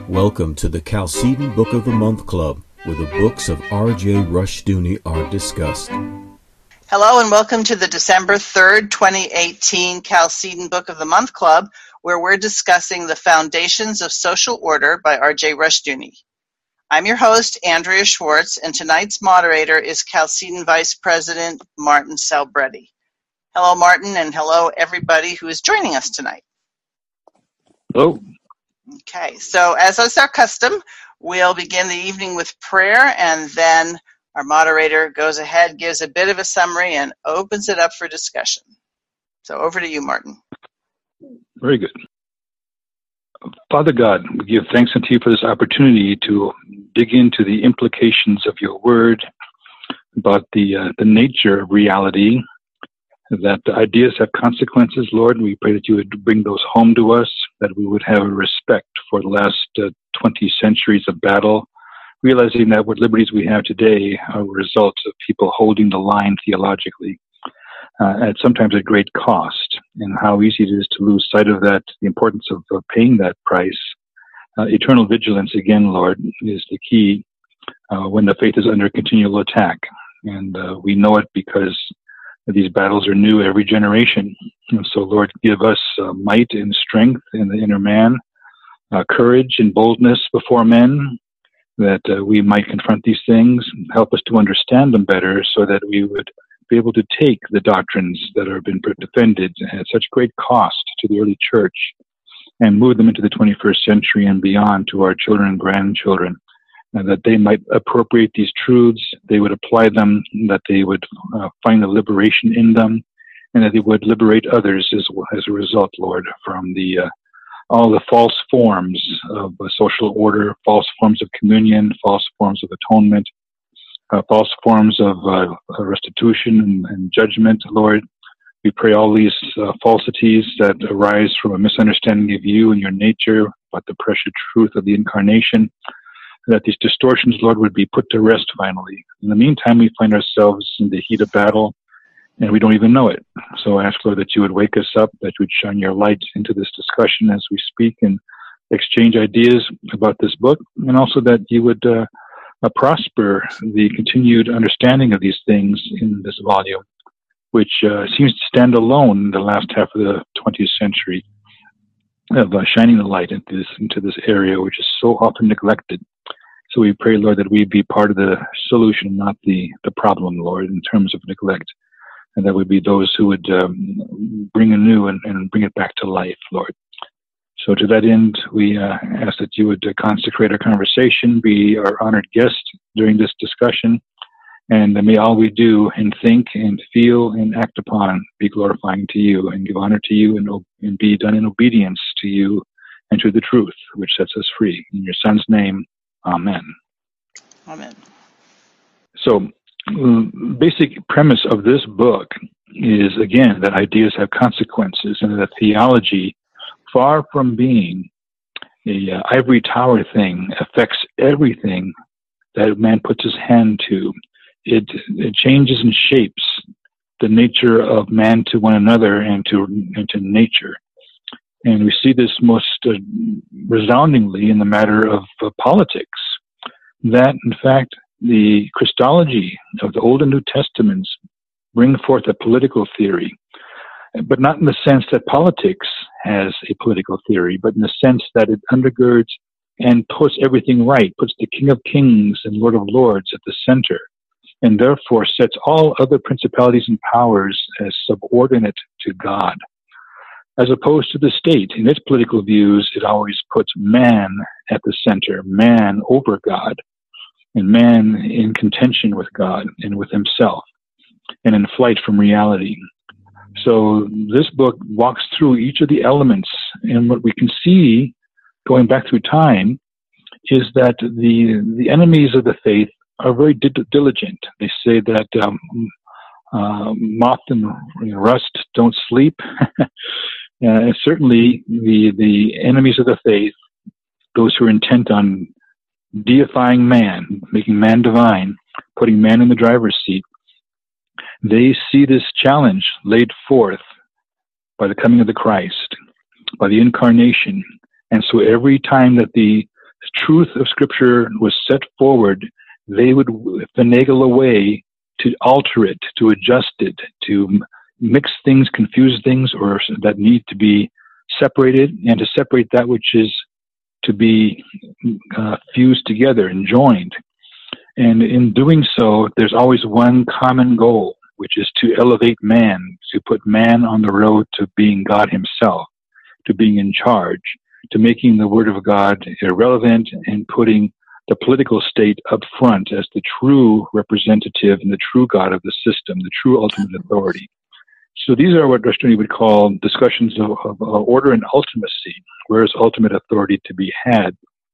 Welcome to the Chalcedon Book of the Month Club, where the books of R.J. Rushdoony are discussed. Hello and welcome to the December 3rd, 2018 Chalcedon Book of the Month Club, where we're discussing The Foundations of Social Order by R.J. Rushdoony. I'm your host, Andrea Schwartz, and tonight's moderator is Chalcedon Vice President Martin Salbretti. Hello, Martin, and hello, everybody who is joining us tonight. Hello. Okay, so as is our custom, we'll begin the evening with prayer, and then our moderator goes ahead, gives a bit of a summary, and opens it up for discussion. So over to you, Martin. Very good. Father God, we give thanks unto you for this opportunity to dig into the implications of your word about the nature of reality, that the ideas have consequences, Lord. We pray that you would bring those home to us, that we would have a respect for the last 20 centuries of battle, realizing that what liberties we have today are a result of people holding the line theologically, at sometimes at great cost, and how easy it is to lose sight of that, the importance of paying that price. Eternal vigilance, again, Lord, is the key when the faith is under continual attack. And we know it because these battles are new every generation. And so, Lord, give us might and strength in the inner man, courage and boldness before men, that we might confront these things, help us to understand them better so that we would be able to take the doctrines that have been defended at such great cost to the early church and move them into the 21st century and beyond to our children and grandchildren, that they might appropriate these truths, they would apply them, that they would find the liberation in them, and that they would liberate others as a result, Lord, from all the false forms of social order, false forms of communion, false forms of atonement, false forms of restitution and judgment, Lord. We pray all these falsities that arise from a misunderstanding of you and your nature, about the precious truth of the incarnation, that these distortions, Lord, would be put to rest finally. In the meantime, we find ourselves in the heat of battle, and we don't even know it. So I ask, Lord, that you would wake us up, that you would shine your light into this discussion as we speak and exchange ideas about this book, and also that you would prosper the continued understanding of these things in this volume, which seems to stand alone in the last half of the 20th century, of shining the light into this area which is so often neglected. So we pray, Lord, that we be part of the solution, not the problem, Lord, in terms of neglect, and that we be those who would bring anew and bring it back to life, Lord. So to that end, we ask that you would consecrate our conversation, be our honored guest during this discussion, and may all we do and think and feel and act upon be glorifying to you and give honor to you and be done in obedience to you and to the truth, which sets us free. In your Son's name, amen. Amen. So, basic premise of this book is, again, that ideas have consequences and that theology, far from being a ivory tower thing, affects everything that man puts his hand to. It changes and shapes the nature of man to one another and to nature. And we see this most resoundingly in the matter of politics, that, in fact, the Christology of the Old and New Testaments bring forth a political theory, but not in the sense that politics has a political theory, but in the sense that it undergirds and puts everything right, puts the King of Kings and Lord of Lords at the center, and therefore sets all other principalities and powers as subordinate to God. As opposed to the state, in its political views, it always puts man at the center, man over God, and man in contention with God and with himself, and in flight from reality. So this book walks through each of the elements, and what we can see, going back through time, is that the enemies of the faith are very diligent. They say that moth and rust don't sleep. And certainly the enemies of the faith, those who are intent on deifying man, making man divine, putting man in the driver's seat, they see this challenge laid forth by the coming of the Christ, by the incarnation. And so every time that the truth of Scripture was set forward, they would finagle a way to alter it, to adjust it, to mix things, confuse things, or that need to be separated, and to separate that which is to be fused together and joined. And in doing so, there's always one common goal, which is to elevate man, to put man on the road to being God himself, to being in charge, to making the Word of God irrelevant and putting the political state up front as the true representative and the true God of the system, the true ultimate authority. So these are what Rushdoony would call discussions of order and ultimacy, where is ultimate authority to be had.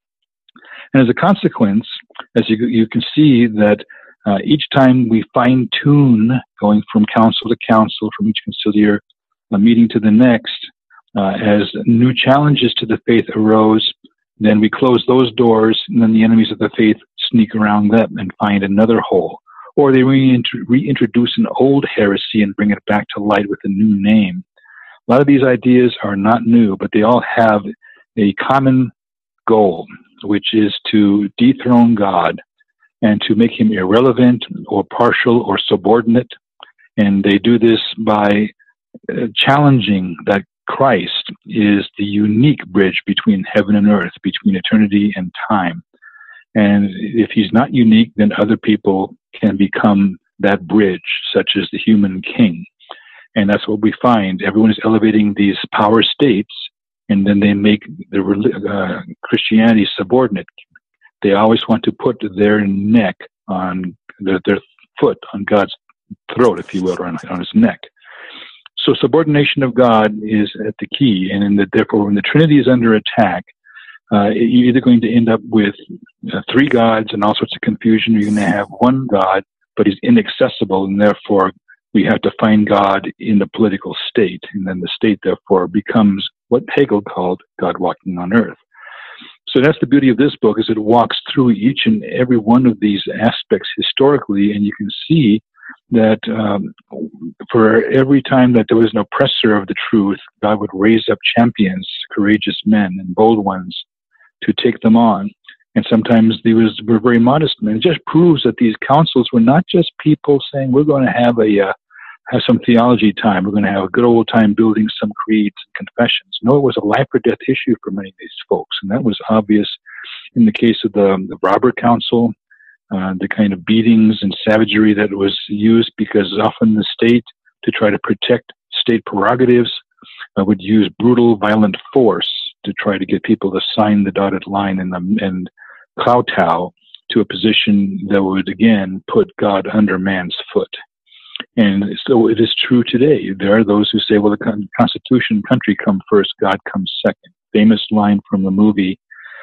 And as a consequence, as you can see that each time we fine-tune, going from council to council, from each conciliar meeting to the next, as new challenges to the faith arose, then we close those doors, and then the enemies of the faith sneak around them and find another hole. Or they reintroduce an old heresy and bring it back to light with a new name. A lot of these ideas are not new, but they all have a common goal, which is to dethrone God and to make him irrelevant or partial or subordinate. And they do this by challenging that Christ is the unique bridge between heaven and earth, between eternity and time. And if he's not unique, then other people can become that bridge, such as the human king. And that's what we find. Everyone is elevating these power states, and then they make the Christianity subordinate. They always want to put their neck on their foot on God's throat, if you will, or on his neck. So subordination of God is at the key, and therefore, when the Trinity is under attack, you're either going to end up with three gods and all sorts of confusion, or you're going to have one God, but he's inaccessible, and therefore we have to find God in the political state, and then the state, therefore, becomes what Hegel called God walking on earth. So that's the beauty of this book, is it walks through each and every one of these aspects historically, and you can see that for every time that there was an oppressor of the truth, God would raise up champions, courageous men, and bold ones to take them on. And sometimes they were very modest men. It just proves that these councils were not just people saying, we're going to have some theology time, we're going to have a good old time building some creeds and confessions. No, it was a life or death issue for many of these folks. And that was obvious in the case of the Robert Council, the kind of beatings and savagery that was used, because often the state, to try to protect state prerogatives, would use brutal, violent force to try to get people to sign the dotted line and kowtow to a position that would, again, put God under man's foot. And so it is true today. There are those who say, well, the Constitution, country come first, God comes second. Famous line from the movie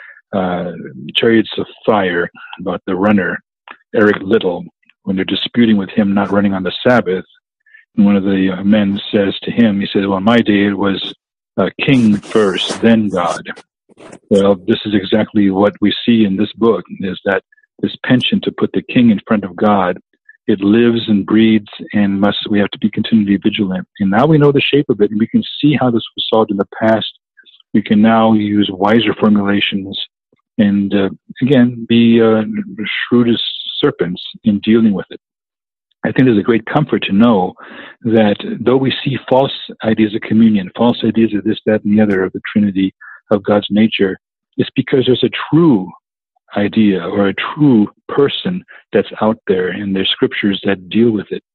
Chariots of Fire, about the runner, Eric Liddell, when they're disputing with him not running on the Sabbath. And one of the men says to him, he says, well, in my day it was king first, then God. Well, this is exactly what we see in this book, is that this penchant to put the king in front of God, it lives and breeds, and we have to be continually vigilant. And now we know the shape of it, and we can see how this was solved in the past. We can now use wiser formulations and, again, be shrewd as serpents in dealing with it. I think there's a great comfort to know that though we see false ideas of communion, false ideas of this, that, and the other of the Trinity, of God's nature, it's because there's a true idea or a true person that's out there, and there's scriptures that deal with it.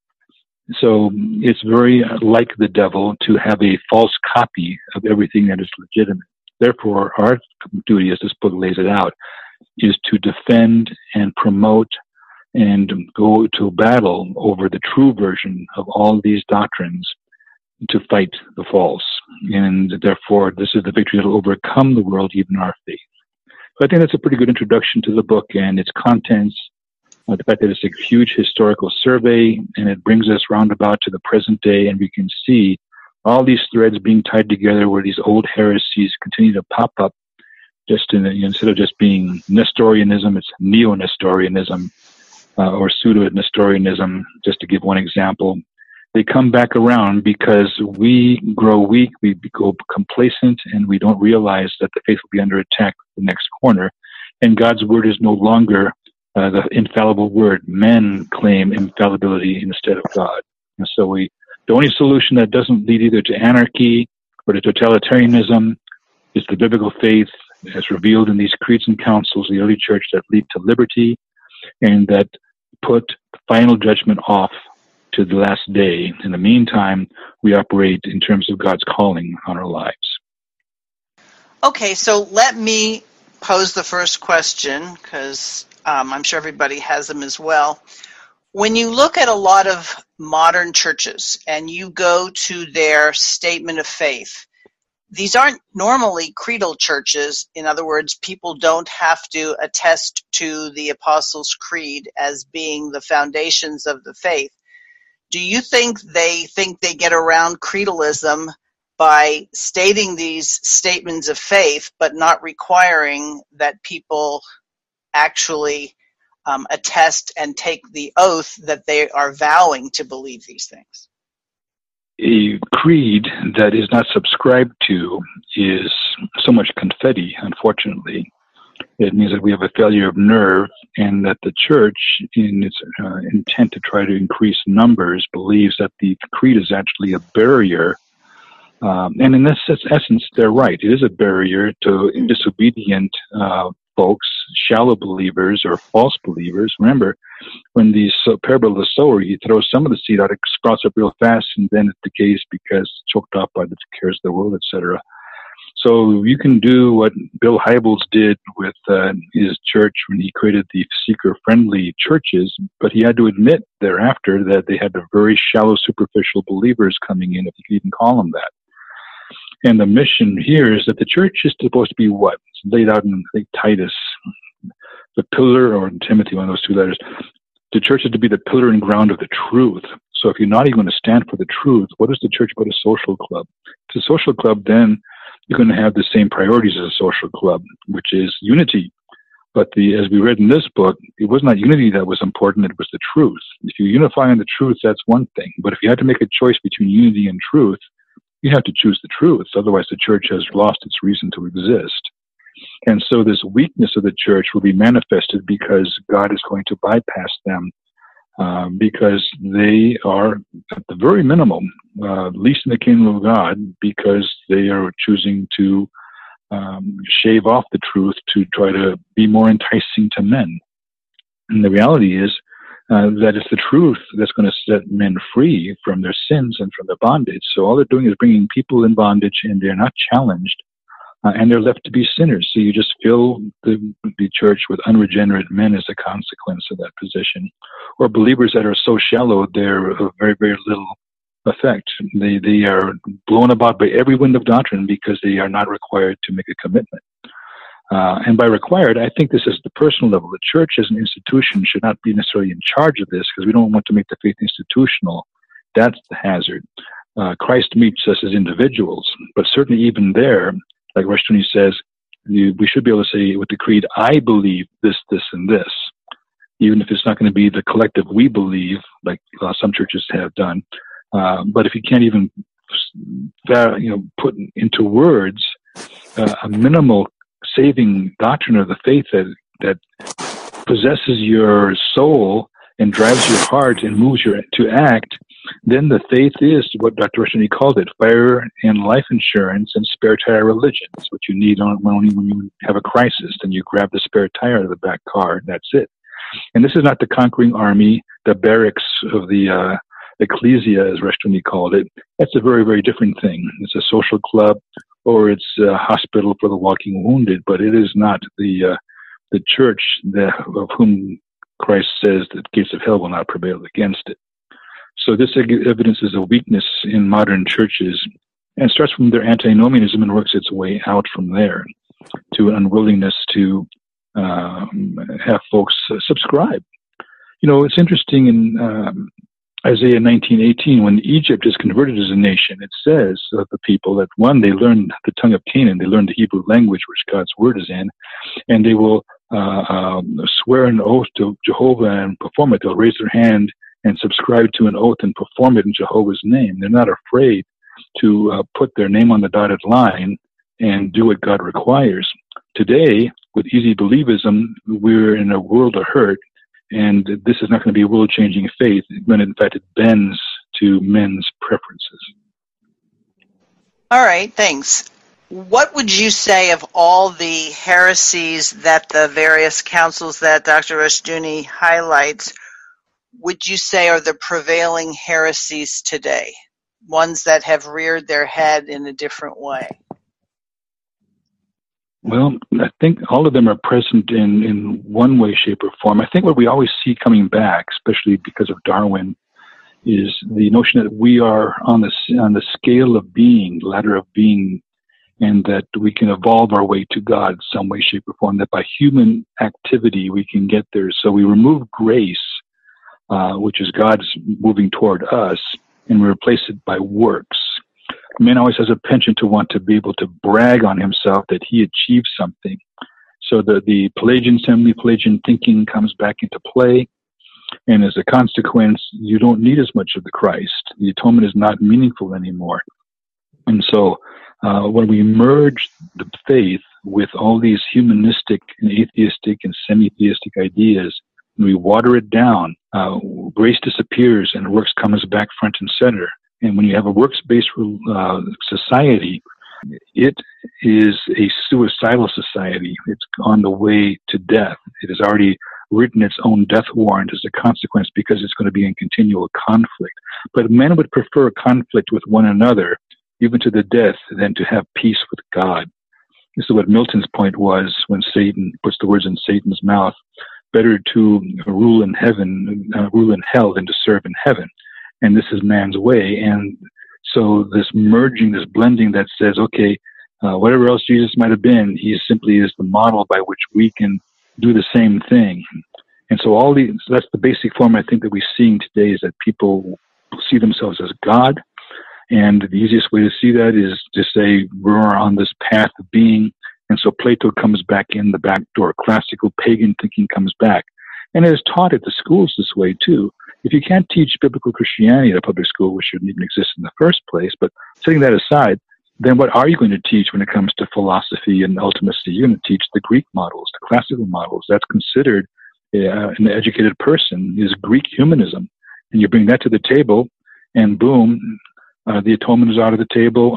So it's very like the devil to have a false copy of everything that is legitimate. Therefore, our duty, as this book lays it out, is to defend and promote and go to battle over the true version of all these doctrines, to fight the false. And therefore, this is the victory that will overcome the world, even our faith. So I think that's a pretty good introduction to the book and its contents. The fact that it's a huge historical survey, and it brings us roundabout to the present day, and we can see all these threads being tied together where these old heresies continue to pop up. Just instead of just being Nestorianism, it's neo-Nestorianism or pseudo-Nestorianism, just to give one example. They come back around because we grow weak, we go complacent, and we don't realize that the faith will be under attack the next corner. And God's word is no longer the infallible word. Men claim infallibility instead of God. And so the only solution that doesn't lead either to anarchy or to totalitarianism is the biblical faith as revealed in these creeds and councils of the early church that lead to liberty and that put the final judgment off to the last day. In the meantime, we operate in terms of God's calling on our lives. Okay, so let me pose the first question, because I'm sure everybody has them as well. When you look at a lot of modern churches and you go to their statement of faith, these aren't normally creedal churches. In other words, people don't have to attest to the Apostles' Creed as being the foundations of the faith. Do you think they get around creedalism by stating these statements of faith, but not requiring that people actually attest and take the oath that they are vowing to believe these things? A creed that is not subscribed to is so much confetti, unfortunately. It means that we have a failure of nerve, and that the church, in its intent to try to increase numbers, believes that the creed is actually a barrier. And in this essence, they're right. It is a barrier to disobedient folks, shallow believers or false believers. Remember, when the parable of the sower, you throw some of the seed out, it sprouts up real fast, and then it decays because it's choked off by the cares of the world, etc. So you can do what Bill Hybels did with his church when he created the seeker-friendly churches, but he had to admit thereafter that they had the very shallow, superficial believers coming in, if you can even call them that. And the mission here is that the church is supposed to be what? It's laid out in, I think, Titus, the pillar, or in Timothy, one of those two letters. The church is to be the pillar and ground of the truth. So if you're not even going to stand for the truth, what is the church but a social club? If it's a social club, then you're going to have the same priorities as a social club, which is unity. But as we read in this book, it was not unity that was important, it was the truth. If you unify on the truth, that's one thing. But if you had to make a choice between unity and truth, you have to choose the truth. Otherwise, the church has lost its reason to exist. And so this weakness of the church will be manifested because God is going to bypass them, because they are, at the very minimum, least in the kingdom of God, because they are choosing to shave off the truth to try to be more enticing to men. And the reality is that it's the truth that's going to set men free from their sins and from their bondage. So all they're doing is bringing people in bondage, and they're not challenged, and they're left to be sinners. So you just fill the church with unregenerate men as a consequence of that position, or believers that are so shallow they're of very, very little effect. They are blown about by every wind of doctrine because they are not required to make a commitment. And by required, I think this is the personal level. The church as an institution should not be necessarily in charge of this, because we don't want to make the faith institutional. That's the hazard. Christ meets us as individuals, but certainly even there, like Rushdoony says, we should be able to say with the creed, I believe this, this, and this, even if it's not going to be the collective we believe, like some churches have done. But if you can't even put into words a minimal saving doctrine of the faith that possesses your soul and drives your heart and moves you to act, then the faith is what Dr. Rushdoony called it, fire and life insurance and spare tire religion. It's what you need only when you have a crisis. Then you grab the spare tire out of the back car, and that's it. And this is not the conquering army, the barracks of the ecclesia, as Rushdoony called it. That's a very, very different thing. It's a social club, or it's a hospital for the walking wounded, but it is not the church of whom Christ says that gates of hell will not prevail against it. So this evidence is a weakness in modern churches, and starts from their antinomianism and works its way out from there to an unwillingness to have folks subscribe. It's interesting in Isaiah 19:18, when Egypt is converted as a nation, it says of the people that, one, they learned the tongue of Canaan, they learned the Hebrew language, which God's word is in, and they will swear an oath to Jehovah and perform it. They'll raise their hand and subscribe to an oath and perform it in Jehovah's name. They're not afraid to put their name on the dotted line and do what God requires. today, with easy believism, we're in a world of hurt, and this is not going to be a world-changing faith when, in fact, it bends to men's preferences. All right, thanks. What would you say of all the heresies that the various councils that Dr. Rushdoony highlights, would you say are the prevailing heresies today? Ones that have reared their head in a different way? Well, I think all of them are present in one way, shape, or form. I think what we always see coming back, especially because of Darwin, is the notion that we are on the scale of being, ladder of being, and that we can evolve our way to God some way, shape, or form, that by human activity we can get there. So we remove grace, which is God's moving toward us, and we replace it by works. Man always has a penchant to want to be able to brag on himself that he achieved something. So the Pelagian, semi-Pelagian thinking comes back into play, and as a consequence, you don't need as much of the Christ. The atonement is not meaningful anymore. And so when we merge the faith with all these humanistic and atheistic and semi-theistic ideas, and we water it down, grace disappears and works comes back front and center. And when you have a works-based society, it is a suicidal society. It's on the way to death. It has already written its own death warrant as a consequence because it's going to be in continual conflict. But men would prefer conflict with one another, even to the death, than to have peace with God. This is what Milton's point was when Satan puts the words in Satan's mouth: better to rule in hell than to serve in heaven. And this is man's way. And so this merging, this blending that says, okay, whatever else Jesus might have been, he simply is the model by which we can do the same thing. And so so that's the basic form I think that we're seeing today, is that people see themselves as God. And the easiest way to see that is to say we're on this path of being. And so Plato comes back in the back door. Classical pagan thinking comes back. And it is taught at the schools this way too. If you can't teach biblical Christianity at a public school, which shouldn't even exist in the first place, but setting that aside, then what are you going to teach when it comes to philosophy and ultimacy? You're going to teach the Greek models, the classical models. That's considered an educated person is Greek humanism. And you bring that to the table, and boom, the atonement is out of the table,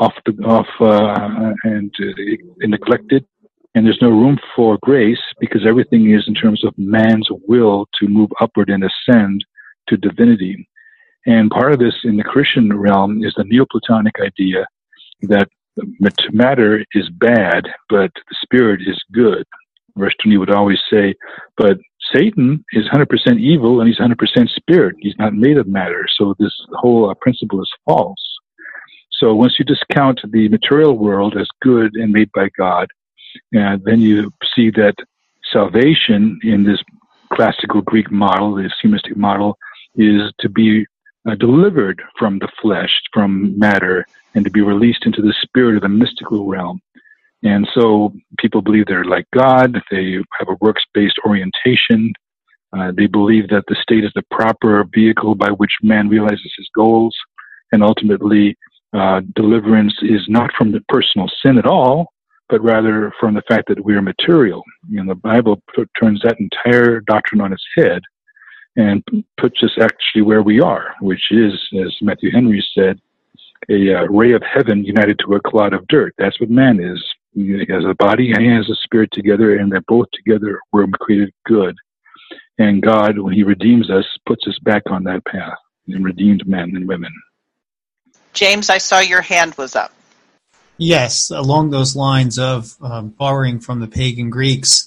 and neglected. And there's no room for grace because everything is in terms of man's will to move upward and ascend to divinity. And part of this in the Christian realm is the Neoplatonic idea that matter is bad, but the spirit is good. Rushdoony would always say, but Satan is 100% evil and he's 100% spirit. He's not made of matter. So this whole principle is false. So once you discount the material world as good and made by God, then you see that salvation in this classical Greek model, this humanistic model, is to be delivered from the flesh, from matter, and to be released into the spirit of the mystical realm. And so people believe they're like God. They have a works-based orientation. They believe that the state is the proper vehicle by which man realizes his goals. And ultimately, deliverance is not from the personal sin at all, but rather from the fact that we are material. And the Bible turns that entire doctrine on its head and puts us actually where we are, which is, as Matthew Henry said, a ray of heaven united to a clod of dirt. That's what man is. He has a body and he has a spirit together, and they're both together were created good. And God, when he redeems us, puts us back on that path and redeemed men and women. James, I saw your hand was up. Yes, along those lines of borrowing from the pagan Greeks,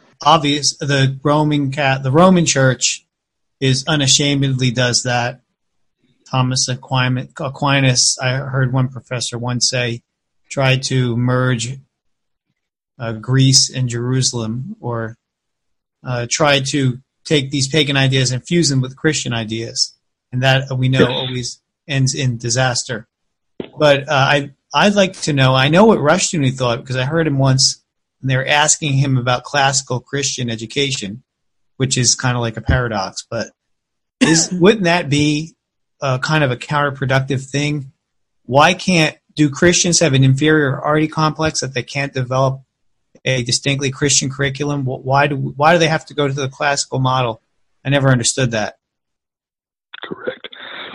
the Roman Church is unashamedly does that. Thomas Aquinas, I heard one professor once say, tried to merge Greece and Jerusalem, or tried to take these pagan ideas and fuse them with Christian ideas, and that we know always ends in disaster. But I'd like to know, I know what Rushdoony thought, because I heard him once, and they were asking him about classical Christian education, which is kind of like a paradox, but wouldn't that be kind of a counterproductive thing? Why do Christians have an inferiority complex that they can't develop a distinctly Christian curriculum? Why do they have to go to the classical model? I never understood that. Correct.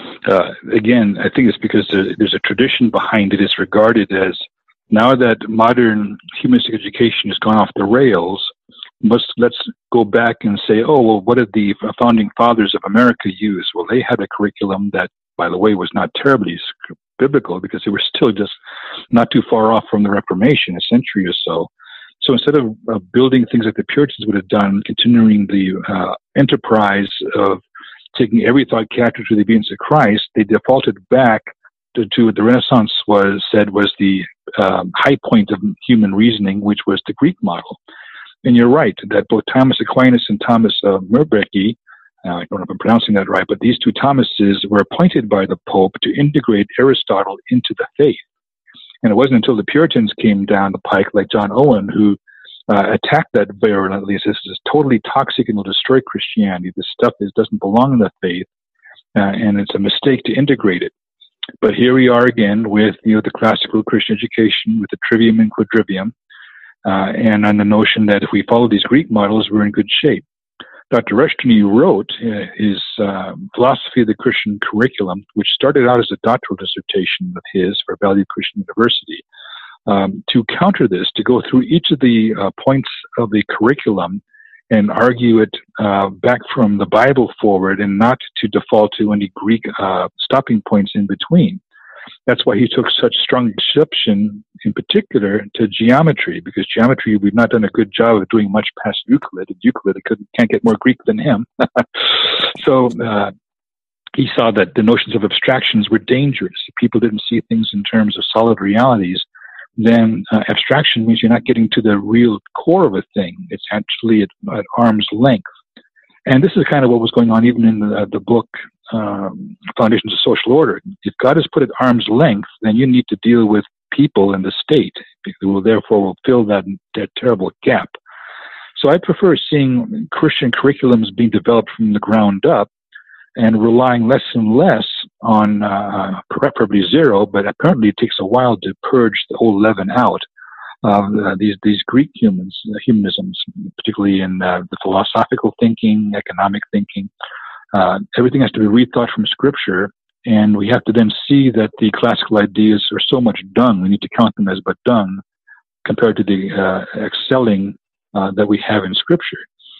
Again, I think it's because there's a tradition behind it. It's regarded as, now that modern humanistic education has gone off the rails, let's go back and say, oh, well, what did the founding fathers of America use? Well, they had a curriculum that, by the way, was not terribly biblical, because they were still just not too far off from the Reformation, a century or so. So instead of building things like the Puritans would have done, continuing the enterprise of taking every thought captive to the obedience of Christ, they defaulted back to what the Renaissance was the high point of human reasoning, which was the Greek model. And you're right that both Thomas Aquinas and Thomas Murbeki, I don't know if I'm pronouncing that right, but these two Thomases were appointed by the Pope to integrate Aristotle into the faith. And it wasn't until the Puritans came down the pike, like John Owen, who attacked that virulently. This is totally toxic and will destroy Christianity. This stuff doesn't belong in the faith, and it's a mistake to integrate it. But here we are again with the classical Christian education, with the trivium and quadrivium, and on the notion that if we follow these Greek models, we're in good shape. Dr. Rushdoony wrote his Philosophy of the Christian Curriculum, which started out as a doctoral dissertation of his for Valley Christian University, to counter this, to go through each of the points of the curriculum and argue it back from the Bible forward, and not to default to any Greek stopping points in between. That's why he took such strong exception, in particular, to geometry, because geometry, we've not done a good job of doing much past Euclid. And Euclid can't get more Greek than him. So he saw that the notions of abstractions were dangerous. If people didn't see things in terms of solid realities, then abstraction means you're not getting to the real core of a thing. It's actually at arm's length. And this is kind of what was going on even in the book, Foundations of Social Order. If God has put it at arm's length, then you need to deal with people in the state who will therefore fill that terrible gap. So I prefer seeing Christian curriculums being developed from the ground up and relying less and less on preferably zero, but apparently it takes a while to purge the whole leaven out. These Greek humanisms, particularly in the philosophical thinking, economic thinking, everything has to be rethought from Scripture, and we have to then see that the classical ideas are so much dung. We need to count them as but dung compared to the excelling that we have in Scripture.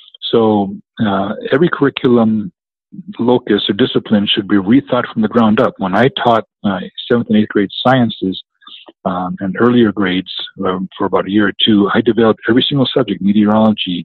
So every curriculum locus or discipline should be rethought from the ground up. When I taught 7th and 8th grade sciences and earlier grades for about a year or two, I developed every single subject, meteorology,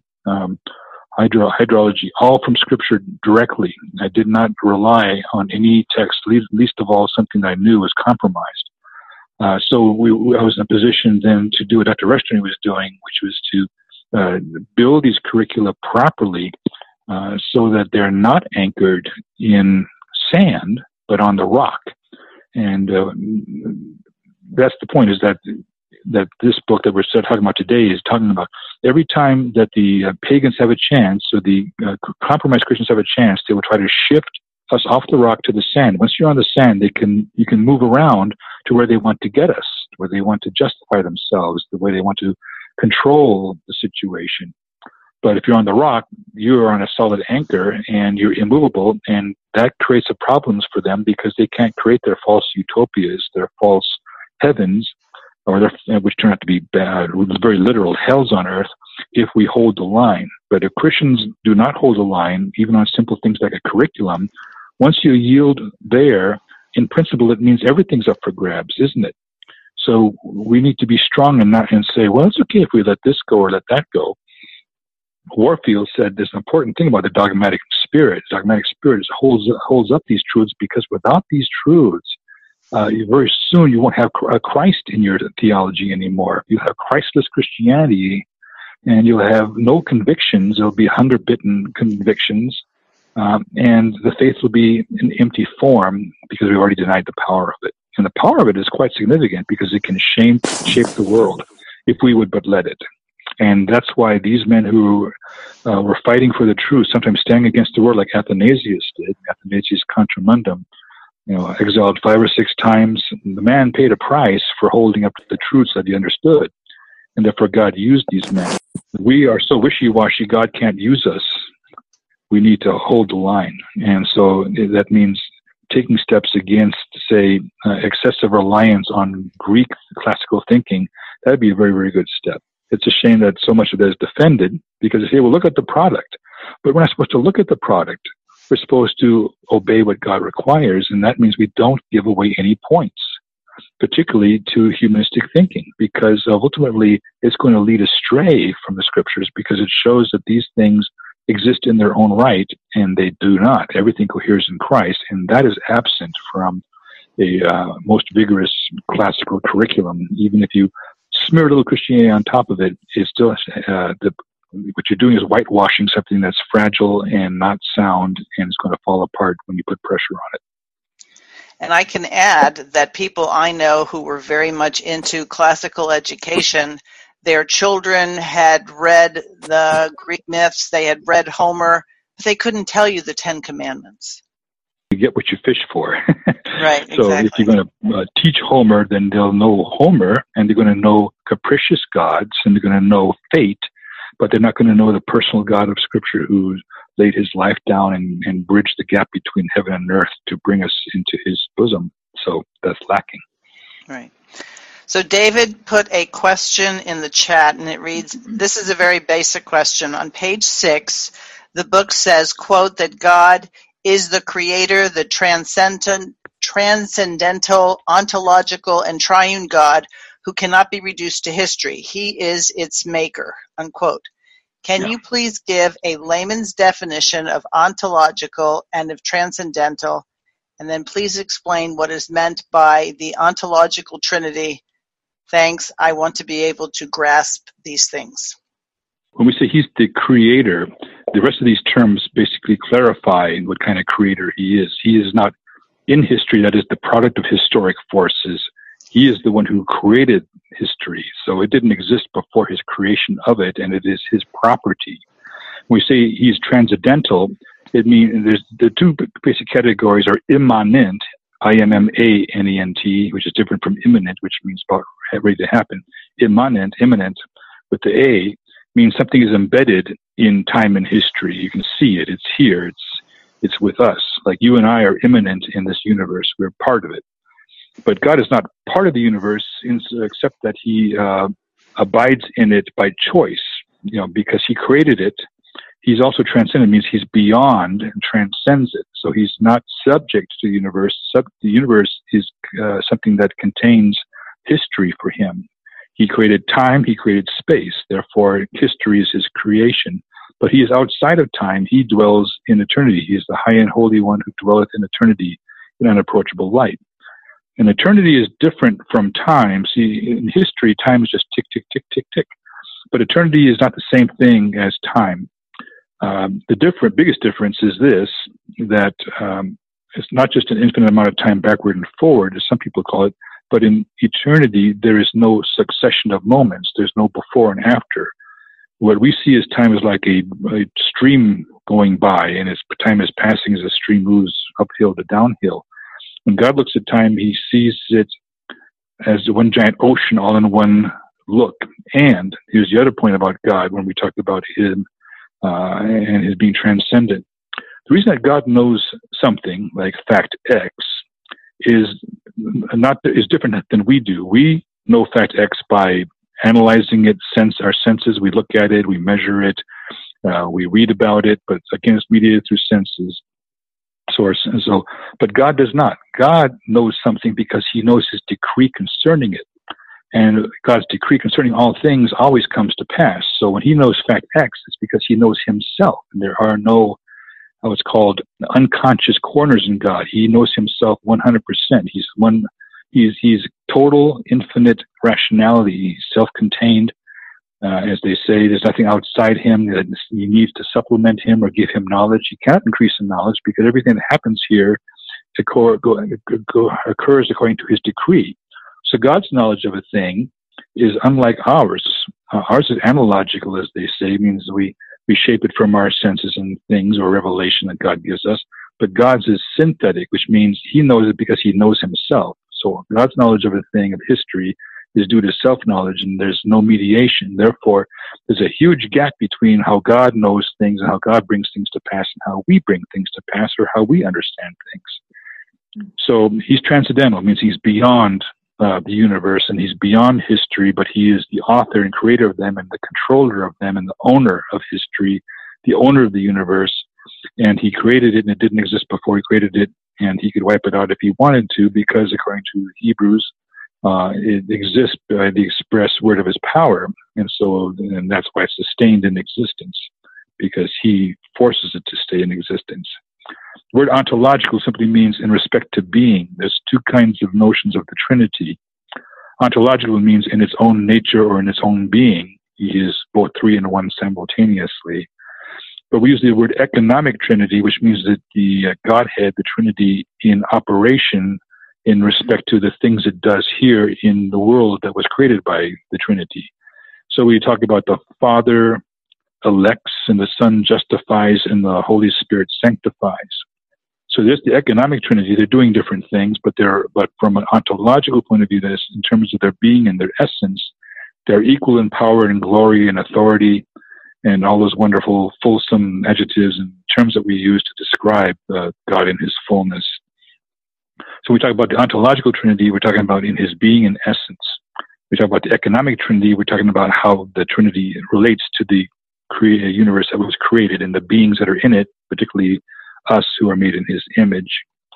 hydrology, all from Scripture directly. I did not rely on any text, least of all something that I knew was compromised. So I was in a position then to do what Dr. Rushdoony was doing, which was to build these curricula properly so that they're not anchored in sand, but on the rock. And that's the point, is that this book that we're talking about today is talking about every time that the pagans have a chance, or the compromised Christians have a chance, they will try to shift us off the rock to the sand. Once you're on the sand, you can move around to where they want to get us, where they want to justify themselves, the way they want to control the situation. But if you're on the rock, you're on a solid anchor and you're immovable, and that creates problems for them because they can't create their false utopias, their false heavens, which turn out to be bad, very literal hells on earth, if we hold the line. But if Christians do not hold the line, even on simple things like a curriculum, once you yield there, in principle, it means everything's up for grabs, isn't it? So we need to be strong and say, well, it's okay if we let this go or let that go. Warfield said this important thing about the dogmatic spirit. The dogmatic spirit holds up these truths, because without these truths, very soon you won't have Christ in your theology anymore. You'll have Christless Christianity, and you'll have no convictions. There'll be hunger-bitten convictions, and the faith will be an empty form because we've already denied the power of it. And the power of it is quite significant because it can shape the world if we would but let it. And that's why these men who were fighting for the truth, sometimes standing against the world like Athanasius did, Athanasius Contra Mundum, exiled 5 or 6 times. The man paid a price for holding up to the truths that he understood. and therefore God used these men. We are so wishy-washy, God can't use us. We need to hold the line. And so that means taking steps against, say, excessive reliance on Greek classical thinking. That would be a very, very good step. It's a shame that so much of that is defended because they say, well, look at the product. But we're not supposed to look at the product. We're supposed to obey what God requires, and that means we don't give away any points, particularly to humanistic thinking, because ultimately it's going to lead astray from the scriptures because it shows that these things exist in their own right, and they do not. Everything coheres in Christ, and that is absent from a most vigorous classical curriculum. Even if you smear a little Christianity on top of it, it's still what you're doing is whitewashing something that's fragile and not sound, and it's going to fall apart when you put pressure on it. And I can add that people I know who were very much into classical education, their children had read the Greek myths, they had read Homer, but they couldn't tell you the Ten Commandments. You get what you fish for. Right, So exactly. if you're going to teach Homer, then they'll know Homer, and they're going to know capricious gods, and they're going to know fate, but they're not going to know the personal God of Scripture who laid his life down and bridged the gap between heaven and earth to bring us into his bosom. So that's lacking. Right. So David put a question in the chat, and it reads, this is a very basic question. On page 6, the book says, quote, that God is the creator, the transcendental, ontological, and triune God who cannot be reduced to history. He is its maker, unquote. Can you please give a layman's definition of ontological and of transcendental, and then please explain what is meant by the ontological trinity? Thanks. I want to be able to grasp these things. When we say he's the creator, the rest of these terms basically clarify what kind of creator he is. He is not in history, that is the product of historic forces. He is the one who created history, so it didn't exist before his creation of it, and it is his property. When we say he's transcendental, it means there's the two basic categories are immanent, I-M-M-A-N-E-N-T, which is different from imminent, which means about ready to happen. Immanent with the A, means something is embedded in time and history. You can see it. It's here. It's with us. Like you and I are immanent in this universe. We're part of it. But God is not part of the universe except that he abides in it by choice, because he created it. He's also transcendent, means he's beyond and transcends it. So he's not subject to the universe. The universe is something that contains history for him. He created time, he created space. Therefore, history is his creation. But he is outside of time. He dwells in eternity. He is the high and holy one who dwelleth in eternity in unapproachable light. And eternity is different from time. See, in history, time is just tick, tick, tick, tick, tick. But eternity is not the same thing as time. The biggest difference is this, that it's not just an infinite amount of time backward and forward, as some people call it, but in eternity, there is no succession of moments. There's no before and after. What we see as time is like a stream going by, and as time is passing as the stream moves uphill to downhill. When God looks at time, he sees it as one giant ocean all in one look. And here's the other point about God when we talked about him and his being transcendent. The reason that God knows something like fact X is different than we do. We know fact X by analyzing it, our senses. We look at it, we measure it, we read about it, but again, it's mediated through senses. But God does not. God knows something because he knows his decree concerning it. And God's decree concerning all things always comes to pass. So when he knows fact X, it's because he knows himself. And there are no, what's called unconscious corners in God. He knows himself 100%. He's total, infinite rationality. He's self-contained. As they say, there's nothing outside him that he needs to supplement him or give him knowledge. He cannot increase in knowledge because everything that happens here occurs according to his decree. So God's knowledge of a thing is unlike ours. Ours is analogical, as they say, means we shape it from our senses and things or revelation that God gives us. But God's is synthetic, which means he knows it because he knows himself. So God's knowledge of a thing, of history, is due to self-knowledge, and there's no mediation. Therefore, there's a huge gap between how God knows things and how God brings things to pass and how we bring things to pass or how we understand things. So he's transcendental, means he's beyond the universe and he's beyond history, but he is the author and creator of them and the controller of them and the owner of history, the owner of the universe. And he created it and it didn't exist before he created it, and he could wipe it out if he wanted to, because according to Hebrews, it exists by the express word of his power. And that's why it's sustained in existence, because he forces it to stay in existence. The word ontological simply means in respect to being. There's two kinds of notions of the Trinity. Ontological means in its own nature or in its own being. He is both three and one simultaneously. But we use the word economic Trinity, which means that the Godhead, the Trinity, in operation in respect to the things it does here in the world that was created by the Trinity. So we talk about the Father elects and the Son justifies and the Holy Spirit sanctifies. So there's the economic Trinity. They're doing different things, but from an ontological point of view, that is, in terms of their being and their essence, they're equal in power and glory and authority and all those wonderful, fulsome adjectives and terms that we use to describe God in his fullness. So we talk about the ontological Trinity, we're talking about in his being and essence. We talk about the economic Trinity, we're talking about how the Trinity relates to the universe that was created and the beings that are in it, particularly us who are made in his image.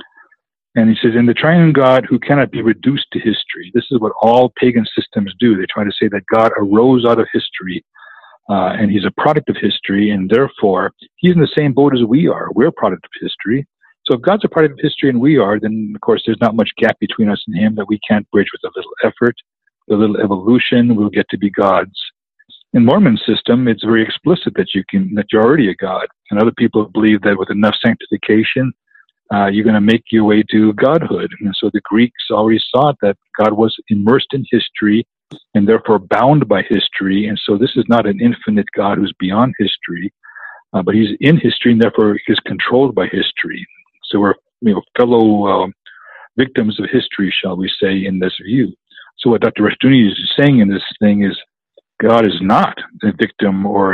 And he says, in the triune God who cannot be reduced to history. This is what all pagan systems do. They try to say that God arose out of history, and he's a product of history, and therefore he's in the same boat as we are. We're a product of history. So if God's a product of history and we are, then of course there's not much gap between us and him that we can't bridge with a little effort, a little evolution. We'll get to be gods. In Mormon system, it's very explicit that you're already a god. And other people believe that with enough sanctification, you're going to make your way to godhood. And so the Greeks already saw that God was immersed in history and therefore bound by history. And so this is not an infinite God who's beyond history, but he's in history and therefore is controlled by history. So we're fellow victims of history, shall we say, in this view. So what Dr. Rushdoony is saying in this thing is God is not a victim or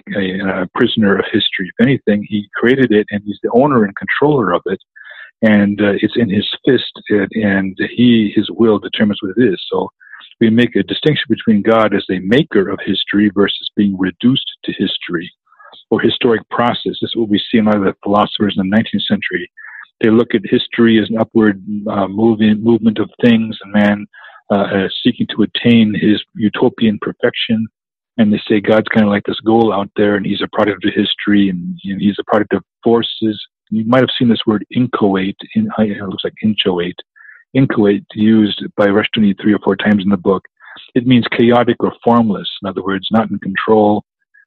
a prisoner of history. If anything, he created it and he's the owner and controller of it. And it's in his fist and his will determines what it is. So we make a distinction between God as a maker of history versus being reduced to history or historic process. This is what we see in a lot of the philosophers in the 19th century. They look at history as an upward movement of things and man seeking to attain his utopian perfection. And they say God's kind of like this goal out there, and he's a product of history, and he's a product of forces. You might have seen this word inchoate. It looks like inchoate. Inchoate, used by Rushdoony 3 or 4 times in the book. It means chaotic or formless. In other words, not in control,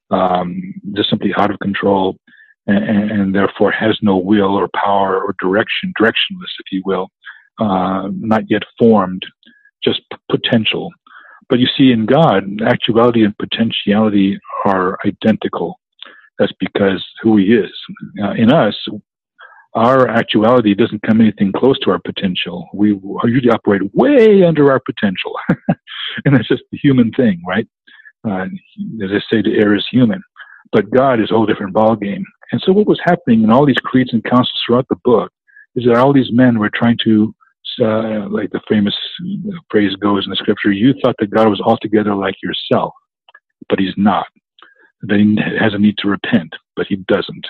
just simply out of control, and therefore has no will or power or direction, directionless, if you will, not yet formed, just potential. But you see, in God, actuality and potentiality are identical. That's because who he is. In us, our actuality doesn't come anything close to our potential. We usually operate way under our potential. And that's just the human thing, right? As I say, the error is human. But God is a whole different ballgame. And so what was happening in all these creeds and councils throughout the book is that all these men were trying to, like the famous phrase goes in the scripture, you thought that God was altogether like yourself, but he's not. That he has a need to repent, but he doesn't.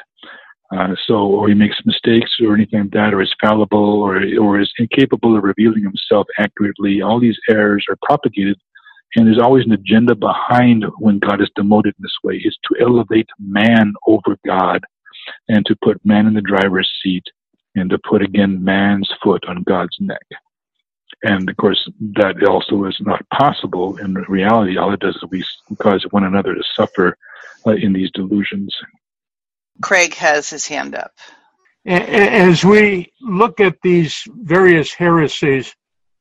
Or he makes mistakes or anything like that, or is fallible, or is incapable of revealing himself accurately. All these errors are propagated, and there's always an agenda behind when God is demoted in this way. It's to elevate man over God, and to put man in the driver's seat, and to put again man's foot on God's neck. And of course, that also is not possible in reality. All it does is we cause one another to suffer in these delusions. Craig has his hand up. As we look at these various heresies,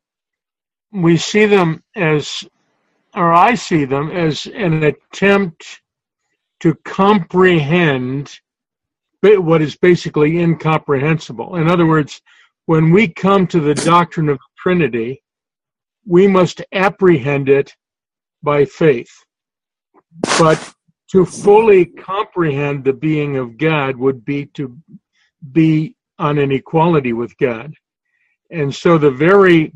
we see them as, or I see them as an attempt to comprehend what is basically incomprehensible. In other words, when we come to the doctrine of Trinity, we must apprehend it by faith. But to fully comprehend the being of God would be to be on an equality with God. And so the very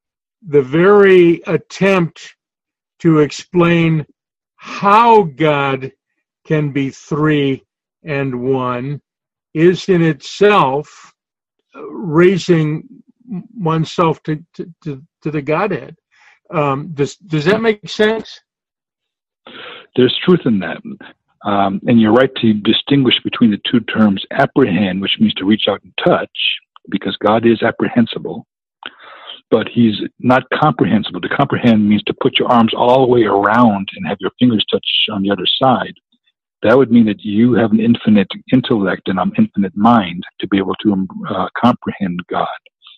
attempt to explain how God can be three and one is in itself raising oneself to the Godhead. Does that make sense? There's truth in that. And you're right to distinguish between the two terms: apprehend, which means to reach out and touch, because God is apprehensible, but he's not comprehensible. To comprehend means to put your arms all the way around and have your fingers touch on the other side. That would mean that you have an infinite intellect and an infinite mind to be able to comprehend God.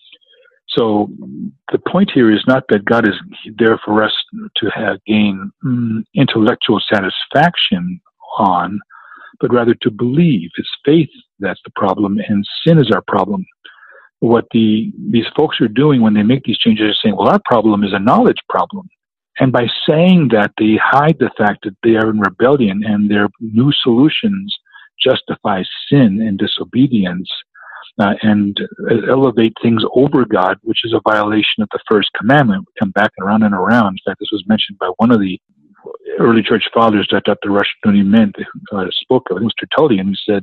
So the point here is not that God is there for us to gain intellectual satisfaction on, but rather to believe. It's faith that's the problem, and sin is our problem. What these folks are doing when they make these changes is saying, well, our problem is a knowledge problem. And by saying that, they hide the fact that they are in rebellion, and their new solutions justify sin and disobedience and elevate things over God, which is a violation of the first commandment. We come back around and around. In fact, this was mentioned by one of the early church fathers that Dr. Rushdoony spoke of. I think it was Tertullian, who said,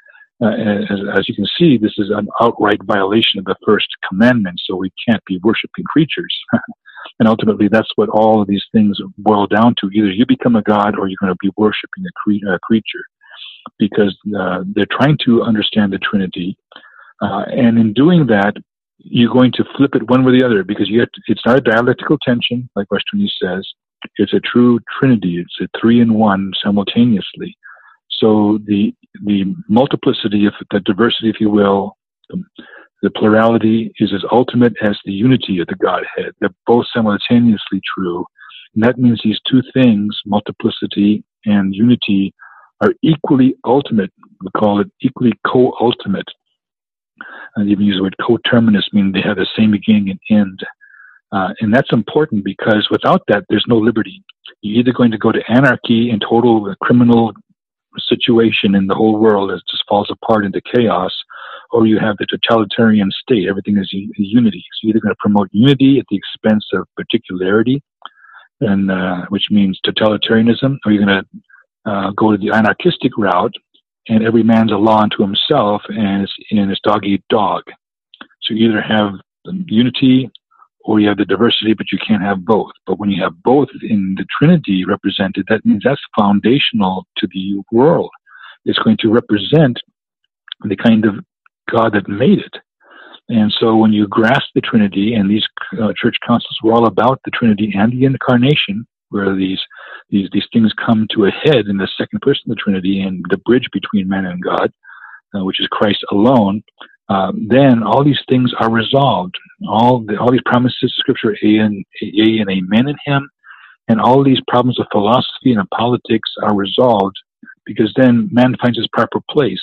as you can see, this is an outright violation of the first commandment, so we can't be worshiping creatures. And ultimately, that's what all of these things boil down to. Either you become a god or you're going to be worshiping a creature, because they're trying to understand the Trinity. And in doing that, you're going to flip it one way or the other, because it's not a dialectical tension, like Rushdoony says. It's a true Trinity. It's a three in one simultaneously. So the multiplicity, the diversity, if you will, the plurality is as ultimate as the unity of the Godhead. They're both simultaneously true. And that means these two things, multiplicity and unity, are equally ultimate. We call it equally co-ultimate. And even use the word coterminous, meaning they have the same beginning and end. And that's important, because without that, there's no liberty. You're either going to go to anarchy and total criminal situation in the whole world as it just falls apart into chaos, or you have the totalitarian state. Everything is unity. So you're either going to promote unity at the expense of particularity, and which means totalitarianism, or you're going to go to the anarchistic route, and every man's a law unto himself, and it's dog eat dog. So you either have the unity or you have the diversity, but you can't have both. But when you have both in the Trinity represented, that means that's foundational to the world. It's going to represent the kind of God that made it. And so when you grasp the Trinity, and these church councils were all about the Trinity and the incarnation, where these things come to a head in the second person of the Trinity and the bridge between man and God, which is Christ alone, then all these things are resolved. All these promises of Scripture, yea and amen in Him, and all these problems of philosophy and of politics are resolved, because then man finds his proper place.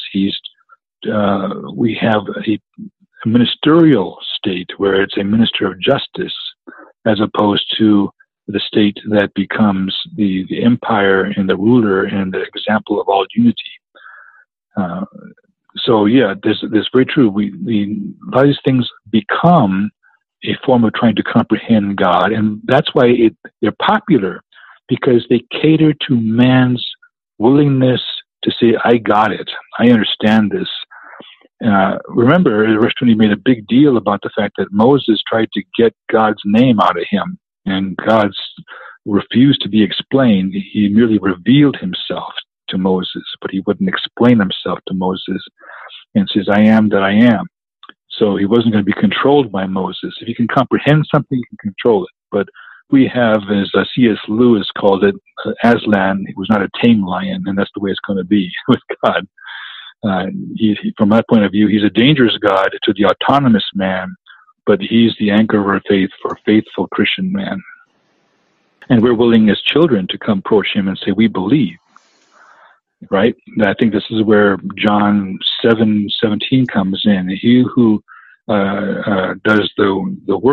We have a ministerial state where it's a minister of justice, as opposed to the state that becomes the empire and the ruler and the example of all unity. So yeah, this is very true. A lot of these things become a form of trying to comprehend God, and that's why they're popular, because they cater to man's willingness to say, "I got it. I understand this." Remember, Rushdoony made a big deal about the fact that Moses tried to get God's name out of him, and God refused to be explained. He merely revealed himself to Moses, but he wouldn't explain himself to Moses, and says, "I am that I am." So he wasn't going to be controlled by Moses. If you can comprehend something, you can control it. But we have, as C.S. Lewis called it, Aslan, he was not a tame lion, and that's the way it's going to be with God. From that point of view, he's a dangerous God to the autonomous man, but he's the anchor of our faith for a faithful Christian man. And we're willing as children to come approach him and say, "We believe." Right? And I think this is where John 7:17 comes in. He who does the work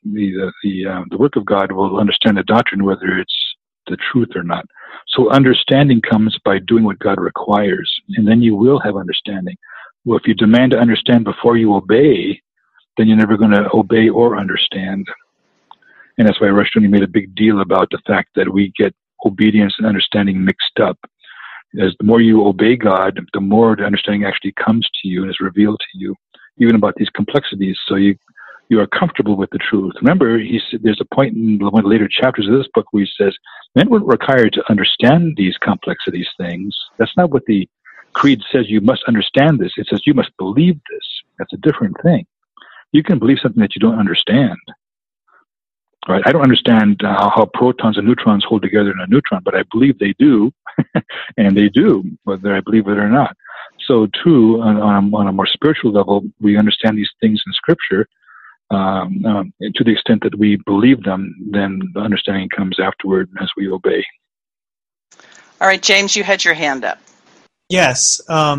the work of God will understand the doctrine, whether it's the truth or not. So understanding comes by doing what God requires, and then you will have understanding. Well, if you demand to understand before you obey, then you're never going to obey or understand. And that's why Rushdoony made a big deal about the fact that we get obedience and understanding mixed up. As the more you obey God, the more the understanding actually comes to you and is revealed to you, even about these complexities. So you are comfortable with the truth. Remember, there's a point in one of the later chapters of this book where he says, men weren't required to understand these complexities things. That's not what the creed says. You must understand this. It says you must believe this. That's a different thing. You can believe something that you don't understand. Right? I don't understand how protons and neutrons hold together in a neutron, but I believe they do, and they do, whether I believe it or not. So, too, on a more spiritual level, we understand these things in Scripture. To the extent that we believe them, then the understanding comes afterward as we obey. All right, James, you had your hand up. Yes.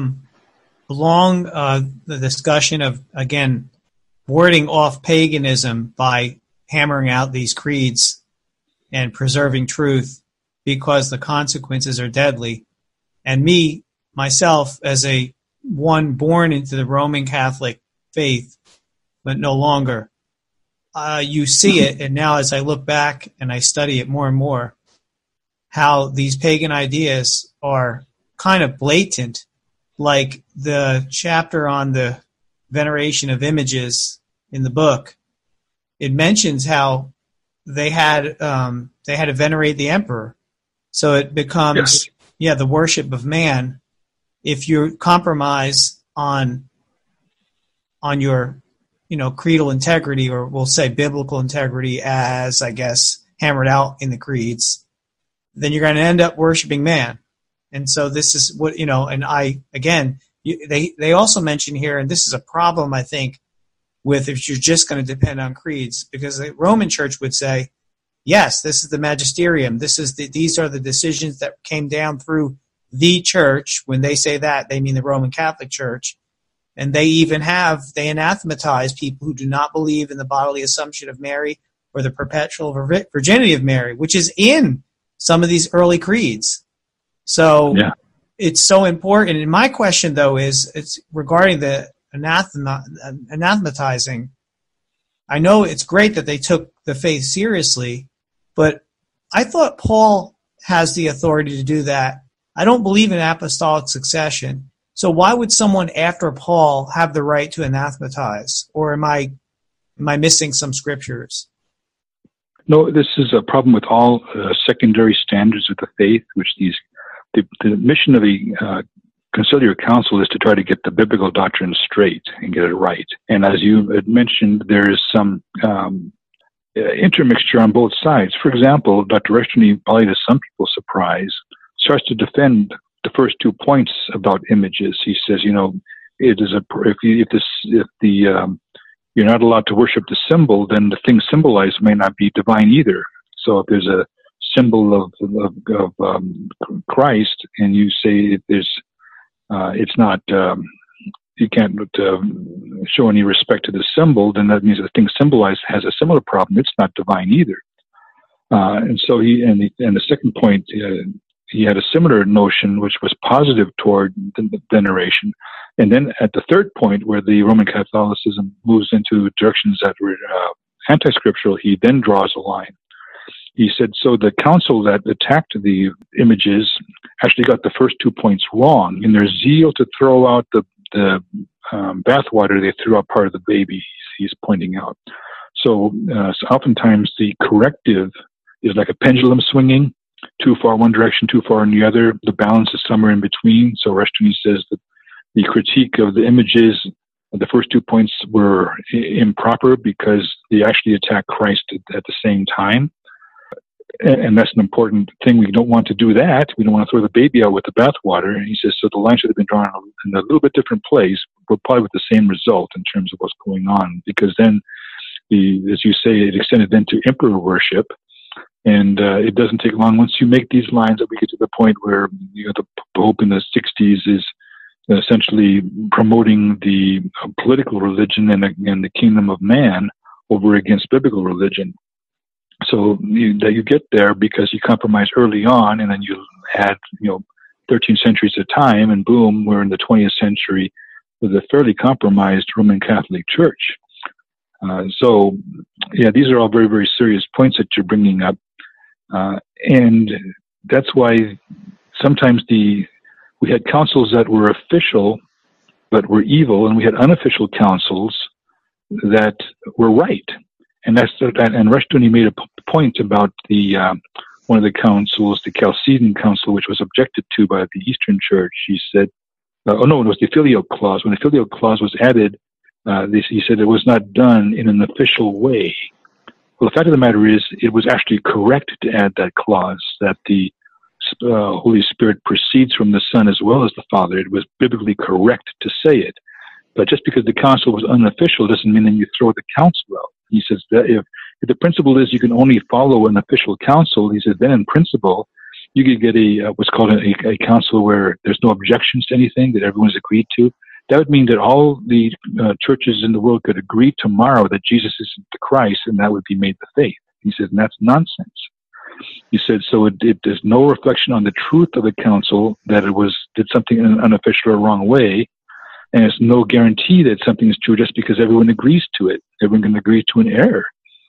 Along the discussion of, again, warding off paganism by hammering out these creeds and preserving truth because the consequences are deadly. And myself, as a one born into the Roman Catholic faith, but no longer, you see it, and now as I look back and I study it more and more, how these pagan ideas are kind of blatant, like the chapter on the veneration of images in the book. It mentions how they had to venerate the emperor, so it becomes the worship of man. If you compromise on your creedal integrity, or we'll say biblical integrity, as I guess hammered out in the creeds, then you're going to end up worshiping man. And so this is what and they also mention here, and this is a problem I think with if you're just going to depend on creeds, because the Roman Church would say, yes, this is the magisterium. These are the decisions that came down through the church. When they say that, they mean the Roman Catholic Church. And they anathematize people who do not believe in the bodily assumption of Mary or the perpetual virginity of Mary, which is in some of these early creeds. So it's so important. And my question, though, it's regarding the anathematizing. I know it's great that they took the faith seriously, but I thought Paul has the authority to do that. I don't believe in apostolic succession. So why would someone after Paul have the right to anathematize? Or am I missing some scriptures? No, this is a problem with all secondary standards of the faith, which the mission of the conciliar council is to try to get the biblical doctrine straight and get it right. And as you had mentioned, there is some intermixture on both sides. For example, Dr. Rushdoony, probably to some people's surprise, starts to defend the first 2 points about images. He says, it is you're not allowed to worship the symbol, then the thing symbolized may not be divine either. So if there's a symbol of Christ, and you say it's not, you can't show any respect to the symbol, then that means the thing symbolized has a similar problem. It's not divine either. And so and the second point, he had a similar notion, which was positive toward veneration. And then at the third point, where the Roman Catholicism moves into directions that were anti-scriptural, he then draws a line. He said, so the council that attacked the images actually got the first 2 points wrong. In their zeal to throw out the bathwater, they threw out part of the baby, he's pointing out. So oftentimes the corrective is like a pendulum swinging, too far one direction, too far in the other. The balance is somewhere in between. So Rushdoony says that the critique of the images, the first 2 points were improper because they actually attack Christ at the same time. And that's an important thing. We don't want to do that. We don't want to throw the baby out with the bathwater. And he says, so the line should have been drawn in a little bit different place, but probably with the same result in terms of what's going on. Because then, as you say, it extended then to emperor worship. And it doesn't take long. Once you make these lines, that we get to the point where the Pope in the 60s is essentially promoting the political religion and the kingdom of man over against biblical religion. So you get there because you compromise early on, and then you add 13 centuries of time, and boom, we're in the 20th century with a fairly compromised Roman Catholic Church. So these are all very, very serious points that you're bringing up. And that's why sometimes we had councils that were official but were evil, and we had unofficial councils that were right. And Rushdoony made a point about the one of the councils, the Chalcedon Council, which was objected to by the Eastern Church. He said, it was the Filioque Clause. When the Filioque Clause was added, he said it was not done in an official way. Well, the fact of the matter is, it was actually correct to add that clause, that the Holy Spirit proceeds from the Son as well as the Father. It was biblically correct to say it. But just because the council was unofficial doesn't mean that you throw the council out. He says that if the principle is you can only follow an official council, he says then in principle, you could get what's called a council where there's no objections to anything that everyone's agreed to. That would mean that all the churches in the world could agree tomorrow that Jesus is the Christ, and that would be made the faith. He says, and that's nonsense. He said, so there's no reflection on the truth of the council that it did something in an unofficial or wrong way, and it's no guarantee that something is true just because everyone agrees to it. Everyone can agree to an error.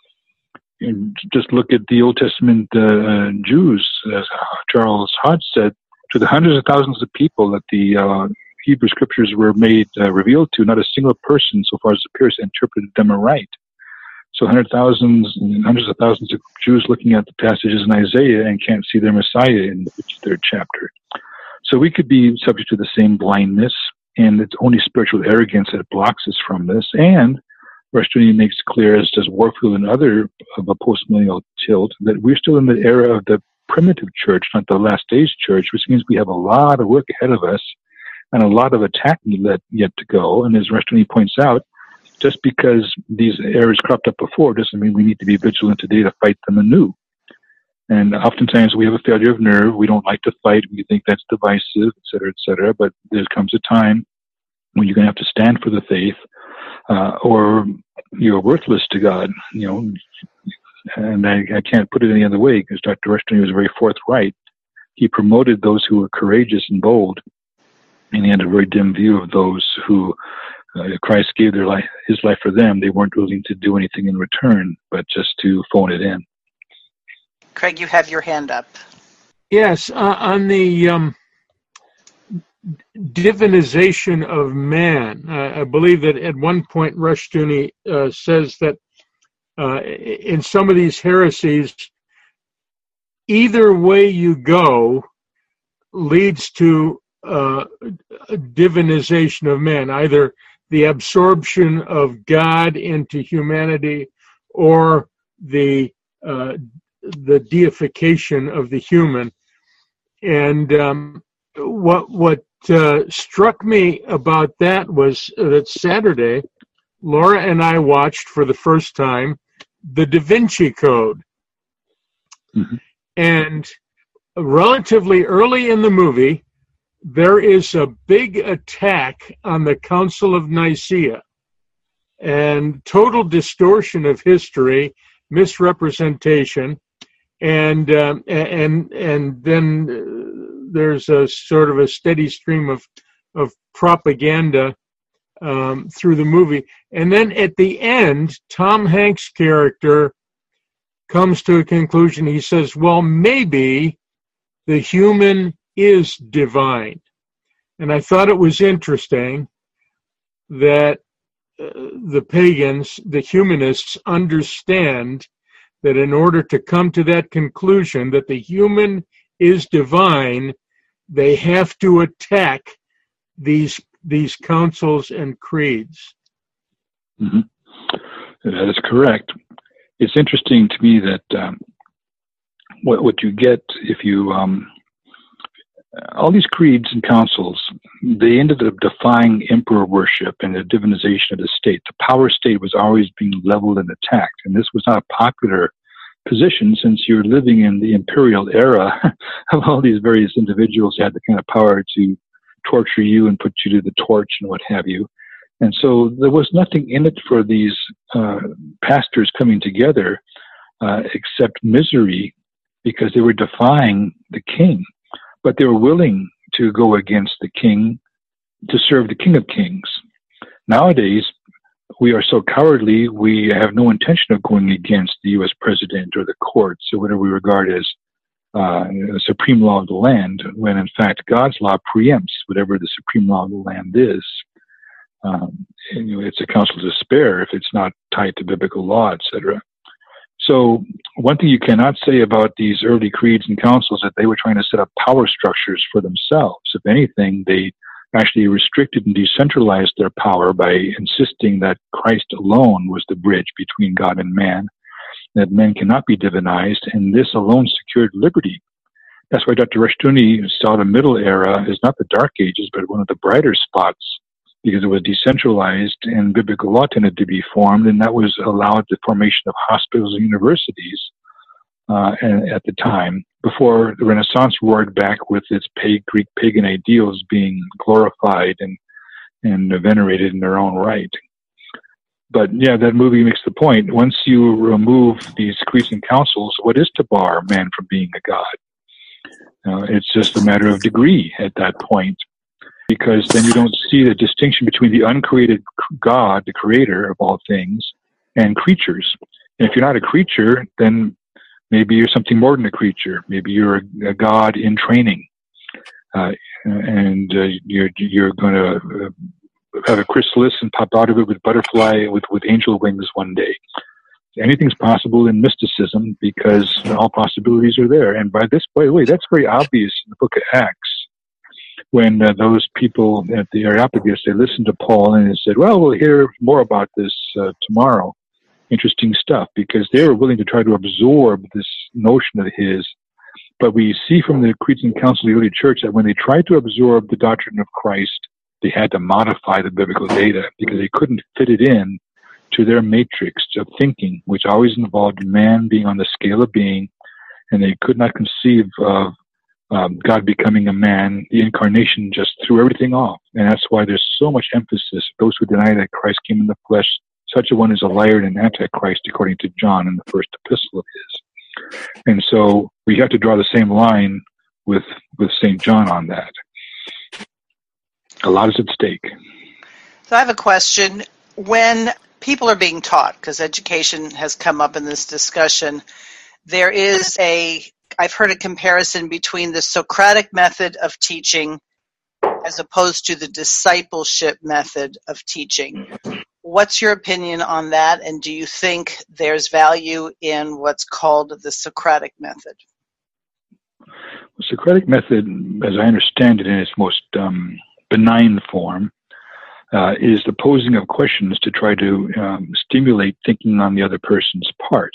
And just look at the Old Testament Jews, as Charles Hodge said, to the hundreds of thousands of people that the Hebrew Scriptures were made revealed to, not a single person, so far as it appears, interpreted them aright. So hundreds of thousands of Jews looking at the passages in Isaiah and can't see their Messiah in the 53rd chapter. So we could be subject to the same blindness, and it's only spiritual arrogance that blocks us from this. And Rushdoony makes clear, as does Warfield and other of a postmillennial tilt, that we're still in the era of the primitive church, not the last days church, which means we have a lot of work ahead of us and a lot of attack yet to go. And as Rushdoony points out, just because these errors cropped up before doesn't mean we need to be vigilant today to fight them anew. And oftentimes we have a failure of nerve. We don't like to fight. We think that's divisive, et cetera, et cetera. But there comes a time when you're going to have to stand for the faith, or you're worthless to God, And I can't put it any other way, because Dr. Rushdoony was very forthright. He promoted those who were courageous and bold, and he had a very dim view of those who Christ gave his life for them. They weren't willing to do anything in return, but just to phone it in. Craig, you have your hand up. Yes, on the divinization of man, I believe that at one point Rushdoony says that in some of these heresies, either way you go leads to divinization of man, either the absorption of God into humanity or the deification of the human. And what struck me about that was that Saturday, Laura and I watched for the first time the Da Vinci Code. Mm-hmm. And relatively early in the movie, there is a big attack on the Council of Nicaea and total distortion of history, misrepresentation, and then there's a sort of a steady stream of propaganda through the movie. And then at the end, Tom Hanks' character comes to a conclusion. He says, well, maybe the human is divine. And I thought it was interesting that the pagans, the humanists, understand that in order to come to that conclusion that the human is divine, they have to attack these councils and creeds. Mm-hmm. That is correct. It's interesting to me that what you get if you all these creeds and councils, they ended up defying emperor worship and the divinization of the state. The power state was always being leveled and attacked, and this was not a popular position since you're living in the imperial era of all these various individuals who had the kind of power to torture you and put you to the torch and what have you. And so there was nothing in it for these pastors coming together except misery, because they were defying the king. But they were willing to go against the king to serve the King of Kings. Nowadays, we are so cowardly, we have no intention of going against the U.S. president or the courts or whatever we regard as the supreme law of the land, when in fact God's law preempts whatever the supreme law of the land is. It's a counsel to spare if it's not tied to biblical law, etc. So one thing you cannot say about these early creeds and councils is that they were trying to set up power structures for themselves. If anything, they actually restricted and decentralized their power by insisting that Christ alone was the bridge between God and man, that men cannot be divinized, and this alone secured liberty. That's why Dr. Rushdoony saw the Middle Era as not the Dark Ages, but one of the brighter spots, because it was decentralized and biblical law tended to be formed, and that was allowed the formation of hospitals and universities at the time, before the Renaissance roared back with its Greek pagan ideals being glorified and venerated in their own right. But yeah, that movie makes the point. Once you remove these creeds and councils, what is to bar man from being a god? It's just a matter of degree at that point, because then you don't see the distinction between the uncreated God, the creator of all things, and creatures. And if you're not a creature, then maybe you're something more than a creature. Maybe you're a god in training, and you're going to have a chrysalis and pop out of it with butterfly with angel wings one day. Anything's possible in mysticism because all possibilities are there. And by the way, that's very obvious in the book of Acts. When those people at the Areopagus, they listened to Paul and they said, well, we'll hear more about this tomorrow. Interesting stuff, because they were willing to try to absorb this notion of his. But we see from the creeds and councils of the early church that when they tried to absorb the doctrine of Christ, they had to modify the biblical data because they couldn't fit it in to their matrix of thinking, which always involved man being on the scale of being, and they could not conceive of God becoming a man. The incarnation just threw everything off. And that's why there's so much emphasis. Those who deny that Christ came in the flesh, such a one is a liar and an antichrist, according to John in the first epistle of his. And so we have to draw the same line with St. John on that. A lot is at stake. So I have a question. When people are being taught, because education has come up in this discussion, there is I've heard a comparison between the Socratic method of teaching as opposed to the discipleship method of teaching. What's your opinion on that, and do you think there's value in what's called the Socratic method? The Socratic method, as I understand it in its most benign form, is the posing of questions to try to stimulate thinking on the other person's part.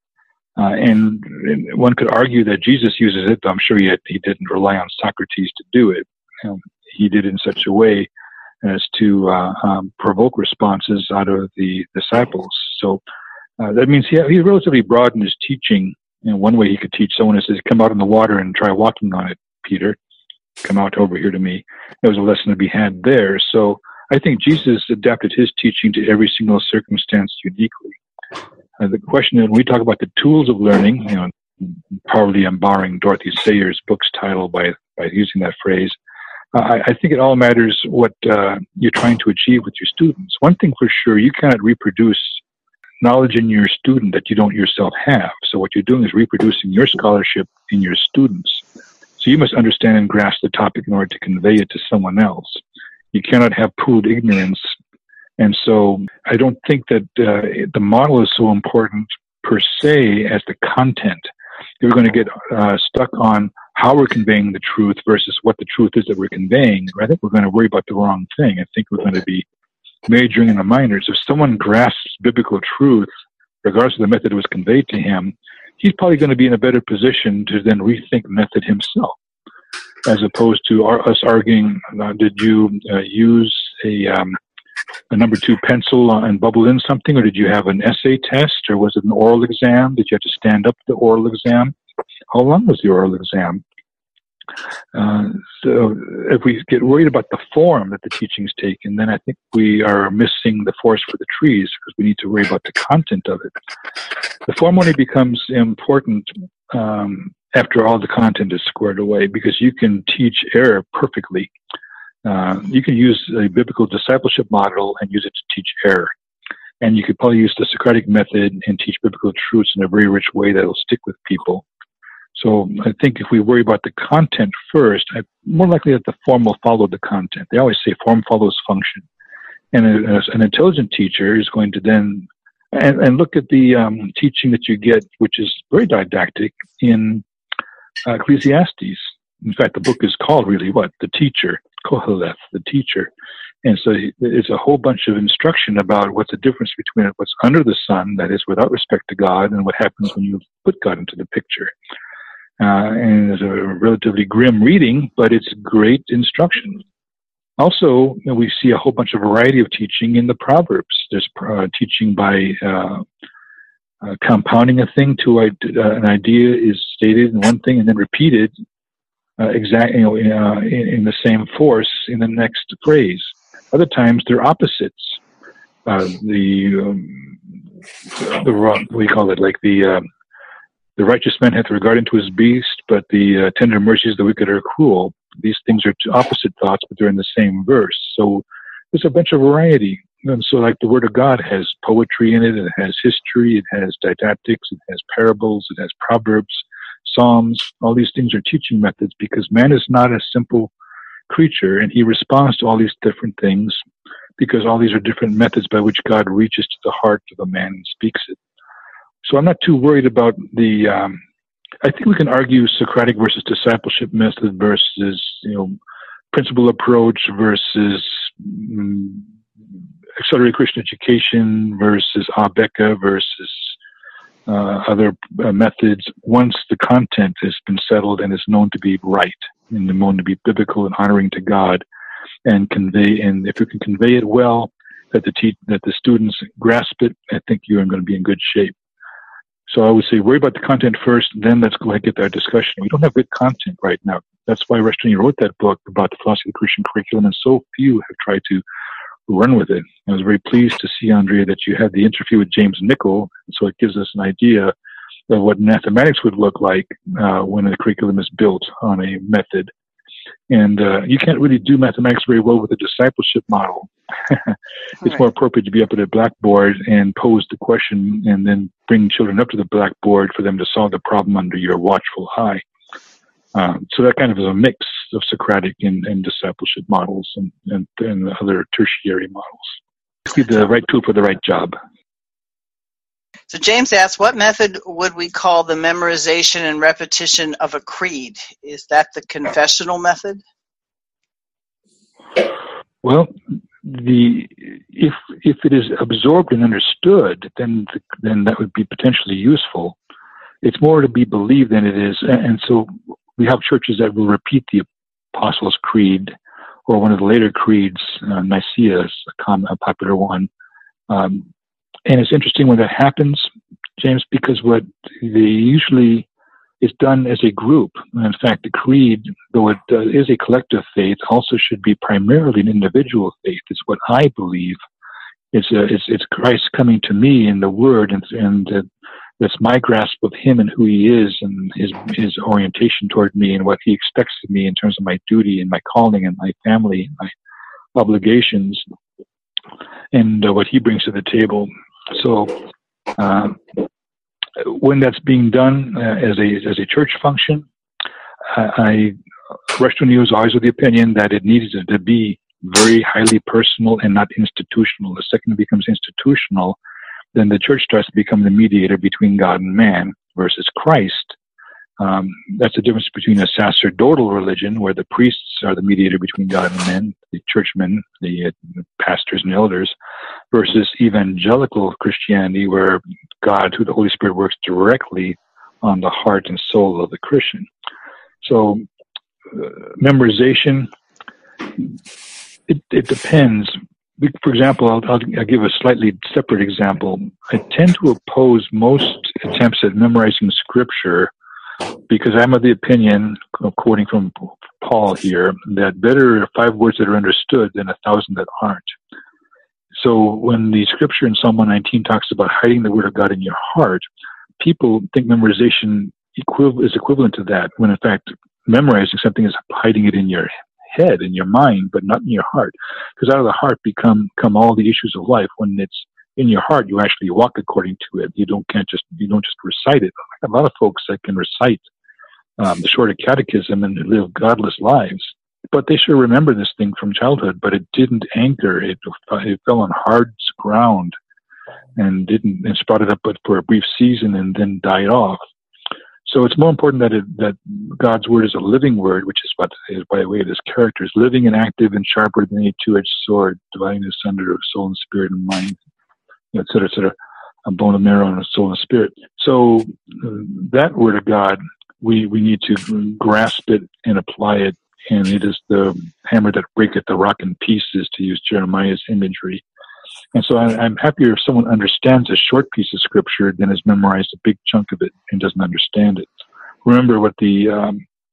And one could argue that Jesus uses it, but I'm sure he didn't rely on Socrates to do it. He did it in such a way as to provoke responses out of the disciples. So that means he relatively broadened his teaching. One way he could teach someone is to come out in the water and try walking on it, Peter. Come out over here to me. There was a lesson to be had there. So I think Jesus adapted his teaching to every single circumstance uniquely. The question, when we talk about the tools of learning, probably I'm borrowing Dorothy Sayers' book's title by using that phrase. I think it all matters what you're trying to achieve with your students. One thing for sure, you cannot reproduce knowledge in your student that you don't yourself have. So what you're doing is reproducing your scholarship in your students. So you must understand and grasp the topic in order to convey it to someone else. You cannot have pooled ignorance. And so I don't think that the model is so important per se as the content. If we're going to get stuck on how we're conveying the truth versus what the truth is that we're conveying, I think we're going to worry about the wrong thing. I think we're going to be majoring in the minors. If someone grasps biblical truth, regardless of the method that was conveyed to him, he's probably going to be in a better position to then rethink method himself, as opposed to us arguing, did you use a number 2 pencil and bubble in something, or did you have an essay test, or was it an oral exam? Did you have to stand up the oral exam? How long was the oral exam? So if we get worried about the form that the teaching's taken, then I think we are missing the forest for the trees, because we need to worry about the content of it. The form only becomes important after all the content is squared away, because you can teach error perfectly. You can use a biblical discipleship model and use it to teach error. And you could probably use the Socratic method and teach biblical truths in a very rich way that will stick with people. So I think if we worry about the content first, more likely that the form will follow the content. They always say form follows function. And an intelligent teacher is going to then, and look at the teaching that you get, which is very didactic in Ecclesiastes. In fact, the book is called really what? The Teacher. Koheleth, the teacher. And so it's a whole bunch of instruction about what's the difference between what's under the sun, that is without respect to God, and what happens when you put God into the picture. And it's a relatively grim reading, but it's great instruction. Also, we see a whole bunch of variety of teaching in the Proverbs. There's teaching by compounding a thing to an idea is stated in one thing and then repeated exactly in the same force in the next phrase. Other times they're opposites. What do you call it? Like the righteous man hath regard unto his beast, but the tender mercies of the wicked are cruel. These things are two opposite thoughts, but they're in the same verse. So there's a bunch of variety. And so like the Word of God has poetry in it, it has history, it has didactics, it has parables, it has proverbs, Psalms. All these things are teaching methods, because man is not a simple creature, and he responds to all these different things because all these are different methods by which God reaches to the heart of a man and speaks it. So I'm not too worried about the, I think we can argue Socratic versus discipleship method versus, principle approach versus accelerated Christian education versus Abeka versus other methods, once the content has been settled and is known to be right and known to be biblical and honoring to God, and if you can convey it well, that the students grasp it, I think you're going to be in good shape. So I would say worry about the content first, then let's go ahead and get our discussion. We don't have good content right now. That's why Rushdoony wrote that book about the philosophy of the Christian curriculum, and so few have tried to run with it. I was very pleased to see, Andrea, that you had the interview with James Nichol, so it gives us an idea of what mathematics would look like when a curriculum is built on a method. And you can't really do mathematics very well with a discipleship model. It's more appropriate to be up at a blackboard and pose the question and then bring children up to the blackboard for them to solve the problem under your watchful eye. So that kind of is a mix of Socratic and discipleship models and other tertiary models. Basically the right tool for the right job. So James asks, what method would we call the memorization and repetition of a creed? Is that the confessional method? Well, if it is absorbed and understood, then that would be potentially useful. It's more to be believed than it is, and so we have churches that will repeat the Apostles' Creed or one of the later creeds, Nicaea is a popular one. And it's interesting when that happens, James, because what they usually is done as a group. In fact, the creed, though it is a collective faith, also should be primarily an individual faith. It's what I believe. It's Christ coming to me in the Word, and that's my grasp of Him and who He is, and His orientation toward me, and what He expects of me in terms of my duty and my calling and my family and my obligations, and what He brings to the table. So when that's being done as a church function, Rushdoony was always of the opinion that it needs to be very highly personal and not institutional. The second it becomes institutional, then the church starts to become the mediator between God and man versus Christ. That's the difference between a sacerdotal religion, where the priests are the mediator between God and men, the churchmen, the pastors and elders, versus evangelical Christianity, where God, through the Holy Spirit, works directly on the heart and soul of the Christian. So, memorization, it depends. For example, I'll give a slightly separate example. I tend to oppose most attempts at memorizing Scripture because I'm of the opinion, quoting from Paul here, that better are 5 words that are understood than 1,000 that aren't. So when the scripture in Psalm 119 talks about hiding the word of God in your heart, people think memorization is equivalent to that, when in fact memorizing something is hiding it in your head, in your mind, but not in your heart. Because out of the heart come all the issues of life. When it's in your heart, you actually walk according to it. You don't just recite it. A lot of folks that can recite the Shorter Catechism and live godless lives, but they should remember this thing from childhood. But it didn't anchor. It fell on hard ground and sprouted up but for a brief season and then died off. So it's more important that God's word is a living word, which is what is by way of his character, is living and active and sharper than any two-edged sword, dividing asunder of soul and spirit and mind, et cetera, a bone and marrow and a soul and spirit. So that word of God, we need to grasp it and apply it, and it is the hammer that breaketh the rock in pieces, to use Jeremiah's imagery. And so I'm happier if someone understands a short piece of scripture than has memorized a big chunk of it and doesn't understand it. Remember what the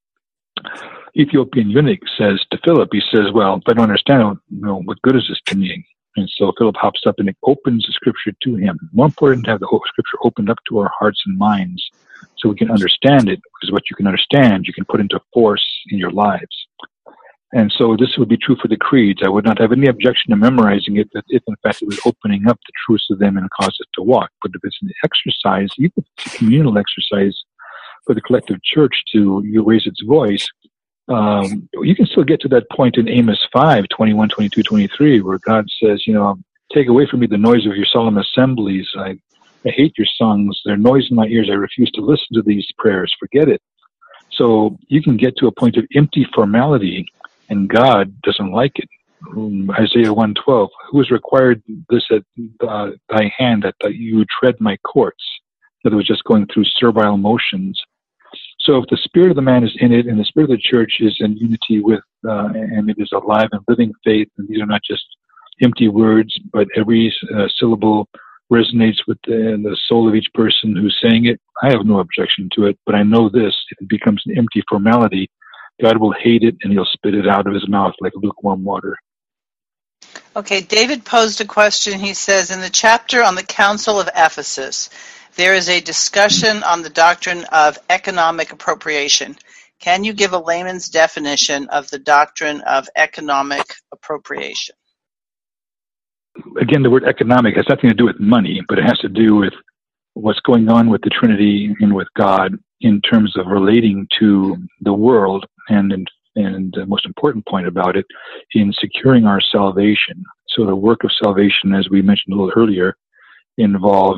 Ethiopian eunuch says to Philip. He says, well, if I don't understand it, what good is this to me? And so Philip hops up and opens the scripture to him. More important to have the whole scripture opened up to our hearts and minds so we can understand it, because what you can understand, you can put into force in your lives. And so this would be true for the creeds. I would not have any objection to memorizing it if in fact it was opening up the truths of them and cause us to walk. But if it's an exercise, even if it's a communal exercise for the collective church to raise its voice, you can still get to that point in Amos 5, 21, 22, 23, where God says, take away from me the noise of your solemn assemblies. I hate your songs. They're noise in my ears. I refuse to listen to these prayers. Forget it. So you can get to a point of empty formality, and God doesn't like it. Isaiah 1:12, who has required this at thy hand, that you tread my courts? That it was just going through servile motions. So if the spirit of the man is in it, and the spirit of the church is in unity with, and it is alive and living faith, and these are not just empty words, but every syllable resonates with the soul of each person who's saying it, I have no objection to it. But I know this, if it becomes an empty formality, God will hate it, and he'll spit it out of his mouth like lukewarm water. Okay, David posed a question. He says, in the chapter on the Council of Ephesus, there is a discussion on the doctrine of economic appropriation. Can you give a layman's definition of the doctrine of economic appropriation? Again, the word economic has nothing to do with money, but it has to do with what's going on with the Trinity and with God in terms of relating to the world, and the most important point about it, in securing our salvation. So the work of salvation, as we mentioned a little earlier, involves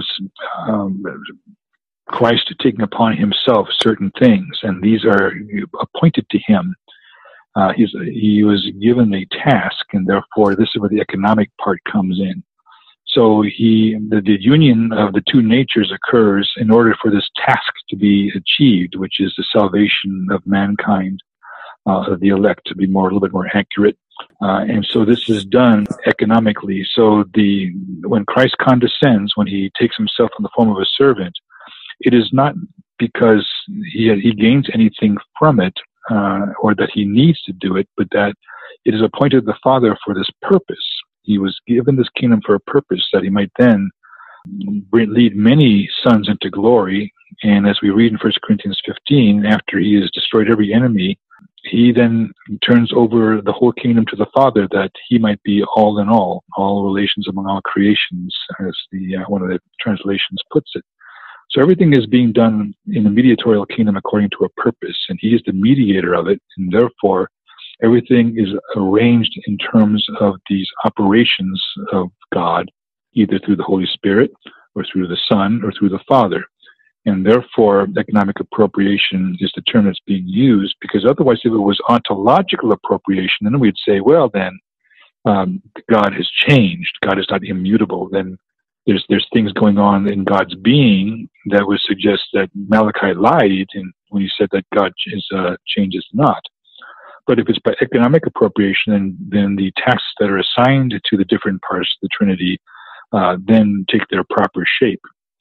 Christ taking upon himself certain things, and these are appointed to him. He was given a task, and therefore this is where the economic part comes in. So the union of the two natures occurs in order for this task to be achieved, which is the salvation of mankind, of the elect, to be a little bit more accurate. And so this is done economically. So when Christ condescends, when he takes himself in the form of a servant, it is not because he gains anything from it, or that he needs to do it, but that it is appointed the Father for this purpose. He was given this kingdom for a purpose, that he might then lead many sons into glory. And as we read in 1 Corinthians 15, after he has destroyed every enemy, he then turns over the whole kingdom to the Father, that he might be all in all relations among all creations, as one of the translations puts it. So everything is being done in the mediatorial kingdom according to a purpose, and he is the mediator of it, and therefore everything is arranged in terms of these operations of God, either through the Holy Spirit, or through the Son, or through the Father. And therefore, economic appropriation is the term that's being used, because otherwise, if it was ontological appropriation, then we'd say, well, then God has changed. God is not immutable. Then there's things going on in God's being that would suggest that Malachi lied when he said that God changes not. But if it's by economic appropriation, then the tasks that are assigned to the different parts of the Trinity then take their proper shape.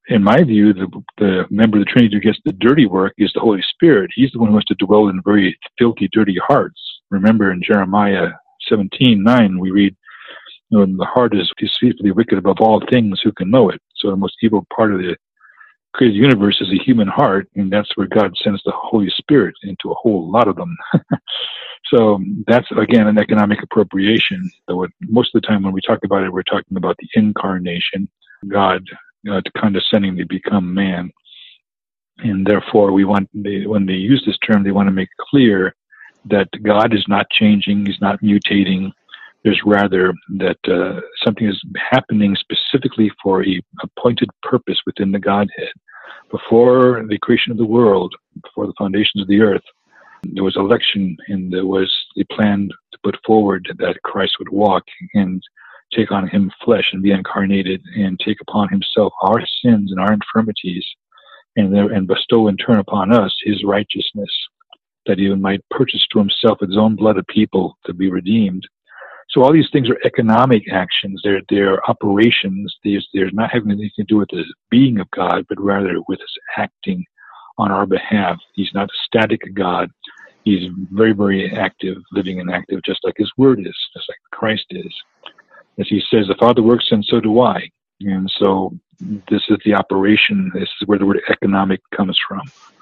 in my view, the member of the Trinity who gets the dirty work is the Holy Spirit. He's the one who has to dwell in very filthy, dirty hearts. Remember in Jeremiah 17:9, we read, the heart is deceitfully wicked above all things, who can know it? So the most evil part of the created universe is a human heart, and that's where God sends the Holy Spirit into a whole lot of them. So that's, again, an economic appropriation. So most of the time when we talk about it, we're talking about the incarnation, God condescending to become man. And therefore, when they use this term, they want to make clear that God is not changing, he's not mutating. There's rather that something is happening specifically for a appointed purpose within the Godhead. Before the creation of the world, before the foundations of the earth, there was election, and there was the plan to put forward that Christ would walk and take on him flesh and be incarnated and take upon himself our sins and our infirmities and bestow in turn upon us his righteousness, that he might purchase to himself his own blood of people to be redeemed. So all these things are economic actions. They're operations. They're not having anything to do with the being of God, but rather with his acting on our behalf. He's not a static God. He's very, very active, living and active, just like his word is, just like Christ is. As he says, the Father works and so do I. And so this is the operation. This is where the word economic comes from.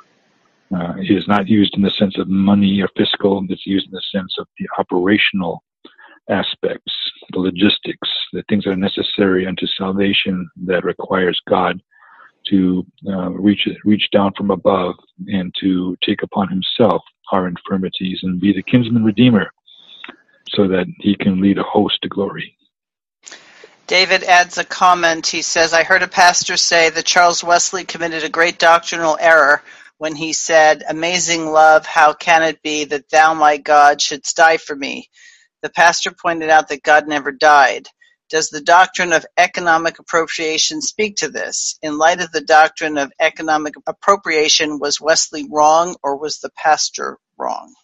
It is not used in the sense of money or fiscal. It's used in the sense of the operational aspects, the logistics, the things that are necessary unto salvation that requires God to reach down from above and to take upon himself our infirmities and be the kinsman redeemer so that he can lead a host to glory. David adds a comment. He says, I heard a pastor say that Charles Wesley committed a great doctrinal error when he said, amazing love, how can it be that thou, my God, shouldst die for me? The pastor pointed out that God never died. Does the doctrine of economic appropriation speak to this? In light of the doctrine of economic appropriation, was Wesley wrong or was the pastor wrong?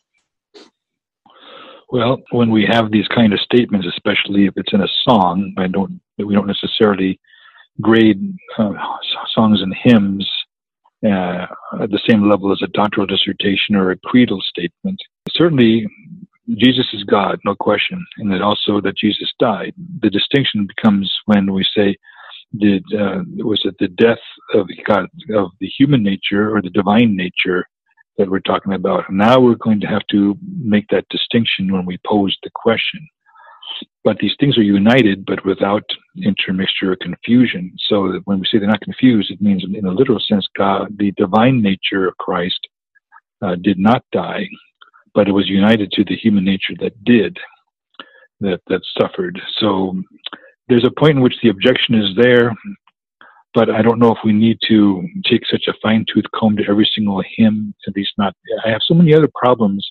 Well, when we have these kind of statements, especially if it's in a song, we don't necessarily grade songs and hymns at the same level as a doctoral dissertation or a creedal statement. Certainly, Jesus is God, no question, and that also that Jesus died. The distinction becomes when we say, was it the death of God, of the human nature or the divine nature that we're talking about? Now we're going to have to make that distinction when we pose the question. But these things are united, but without intermixture or confusion. So that when we say they're not confused, it means in a literal sense, God, the divine nature of Christ, did not die, but it was united to the human nature that did, that suffered. So there's a point in which the objection is there, but I don't know if we need to take such a fine-tooth comb to every single hymn, at least not. I have so many other problems.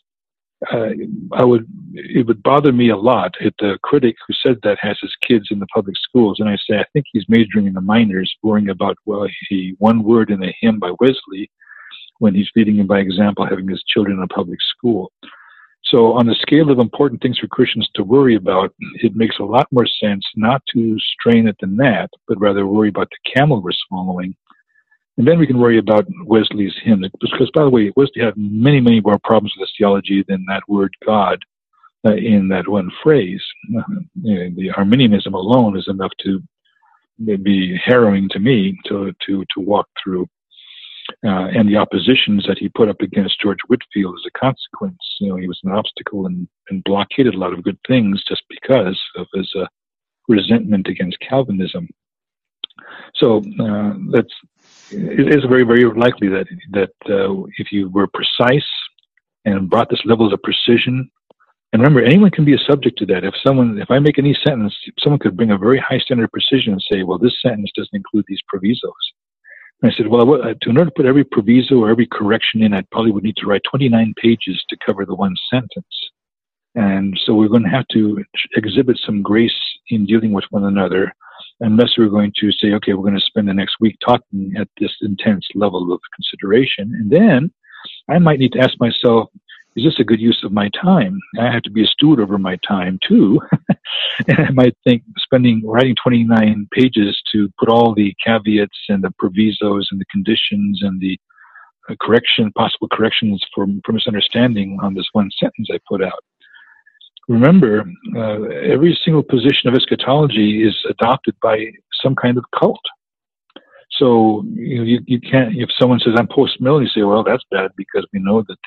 It would bother me a lot if the critic who said that has his kids in the public schools, and I say, I think he's majoring in the minors, worrying about, one word in a hymn by Wesley, when he's leading him by example, having his children in a public school. So on the scale of important things for Christians to worry about, it makes a lot more sense not to strain at the gnat, but rather worry about the camel we're swallowing. And then we can worry about Wesley's hymn. Because, by the way, Wesley had many, many more problems with his theology than that word God in that one phrase. The Arminianism alone is enough to be harrowing to me to walk through. And the oppositions that he put up against George Whitefield as a consequence. He was an obstacle and blockaded a lot of good things just because of his resentment against Calvinism. So it is very, very likely that if you were precise and brought this level of precision, and remember, anyone can be a subject to that. If I make any sentence, someone could bring a very high standard of precision and say, well, this sentence doesn't include these provisos. And I said, well, in order to put every proviso or every correction in, I probably would need to write 29 pages to cover the one sentence. And so we're going to have to exhibit some grace in dealing with one another, unless we're going to say, okay, we're going to spend the next week talking at this intense level of consideration. And then I might need to ask myself, is this a good use of my time? I have to be a steward over my time too. And I might think writing 29 pages to put all the caveats and the provisos and the conditions and the possible corrections for misunderstanding on this one sentence I put out. Remember, every single position of eschatology is adopted by some kind of cult. So you can't. If someone says I'm post-mill, you say, well, that's bad because we know that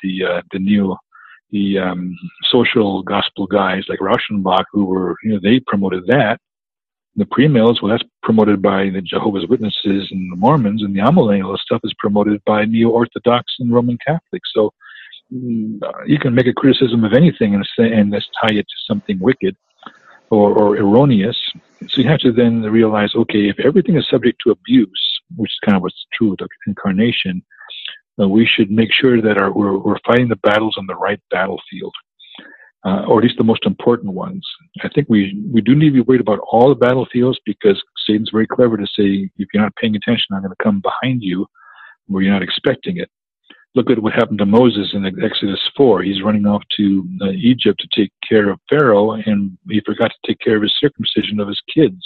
the social gospel guys like Rauschenbach, who were they promoted that. The premills, well, that's promoted by the Jehovah's Witnesses and the Mormons, and the amillennial stuff is promoted by neo-Orthodox and Roman Catholics. So you can make a criticism of anything and let's tie it to something wicked or erroneous. So you have to then realize, okay, if everything is subject to abuse, which is kind of what's true with the incarnation, we should make sure that we're fighting the battles on the right battlefield, or at least the most important ones. I think we do need to be worried about all the battlefields because Satan's very clever to say, if you're not paying attention, I'm going to come behind you where you're not expecting it. Look at what happened to Moses in Exodus 4. He's running off to Egypt to take care of Pharaoh, and he forgot to take care of his circumcision of his kids.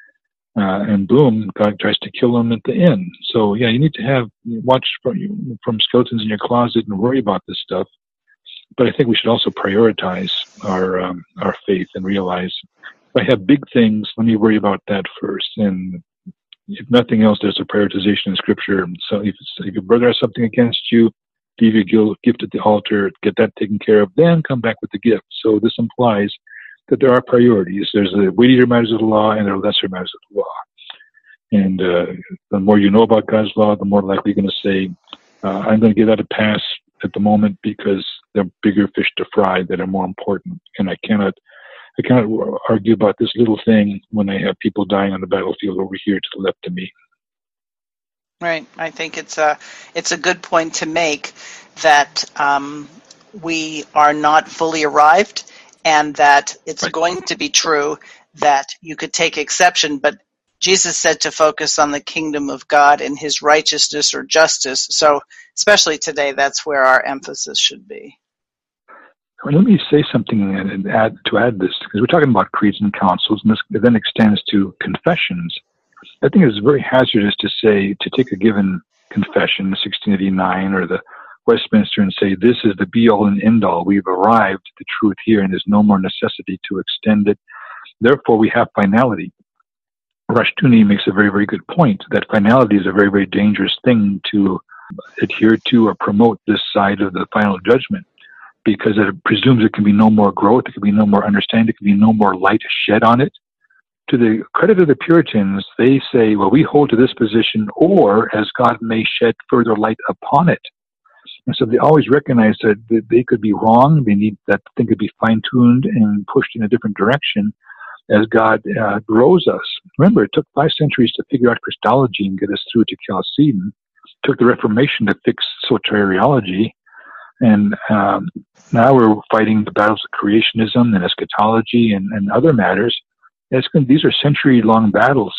And boom, God tries to kill him at the end. So yeah, you need to watch from skeletons in your closet and worry about this stuff. But I think we should also prioritize our faith and realize if I have big things, let me worry about that first. And if nothing else, there's a prioritization in Scripture. So if your brother has something against you, leave your gift at the altar, get that taken care of, then come back with the gift. So this implies that there are priorities. There's the weightier matters of the law and there are lesser matters of the law. And the more you know about God's law, the more likely you're going to say, I'm going to give that a pass at the moment because there are bigger fish to fry that are more important. And I cannot argue about this little thing when I have people dying on the battlefield over here to the left of me. Right. I think it's a good point to make that we are not fully arrived, and that it's right. going to be true that you could take exception, but Jesus said to focus on the kingdom of God and his righteousness or justice. So especially today, that's where our emphasis should be. Well, let me say something and add this, because we're talking about creeds and councils, and this then extends to confessions. I think it's very hazardous to take a given confession, 1689 or the Westminster, and say, this is the be-all and end-all. We've arrived at the truth here, and there's no more necessity to extend it. Therefore, we have finality. Rushdoony makes a very, very good point that finality is a very, very dangerous thing to adhere to or promote this side of the final judgment, because it presumes there can be no more growth, there can be no more understanding, there can be no more light shed on it. To the credit of the Puritans, they say, well, we hold to this position, or as God may shed further light upon it. And so they always recognize that they could be wrong, they need that thing could be fine-tuned and pushed in a different direction as God grows us. Remember, it took 5 centuries to figure out Christology and get us through to Chalcedon. It took the Reformation to fix soteriology. And now we're fighting the battles of creationism and eschatology and other matters. These are century-plus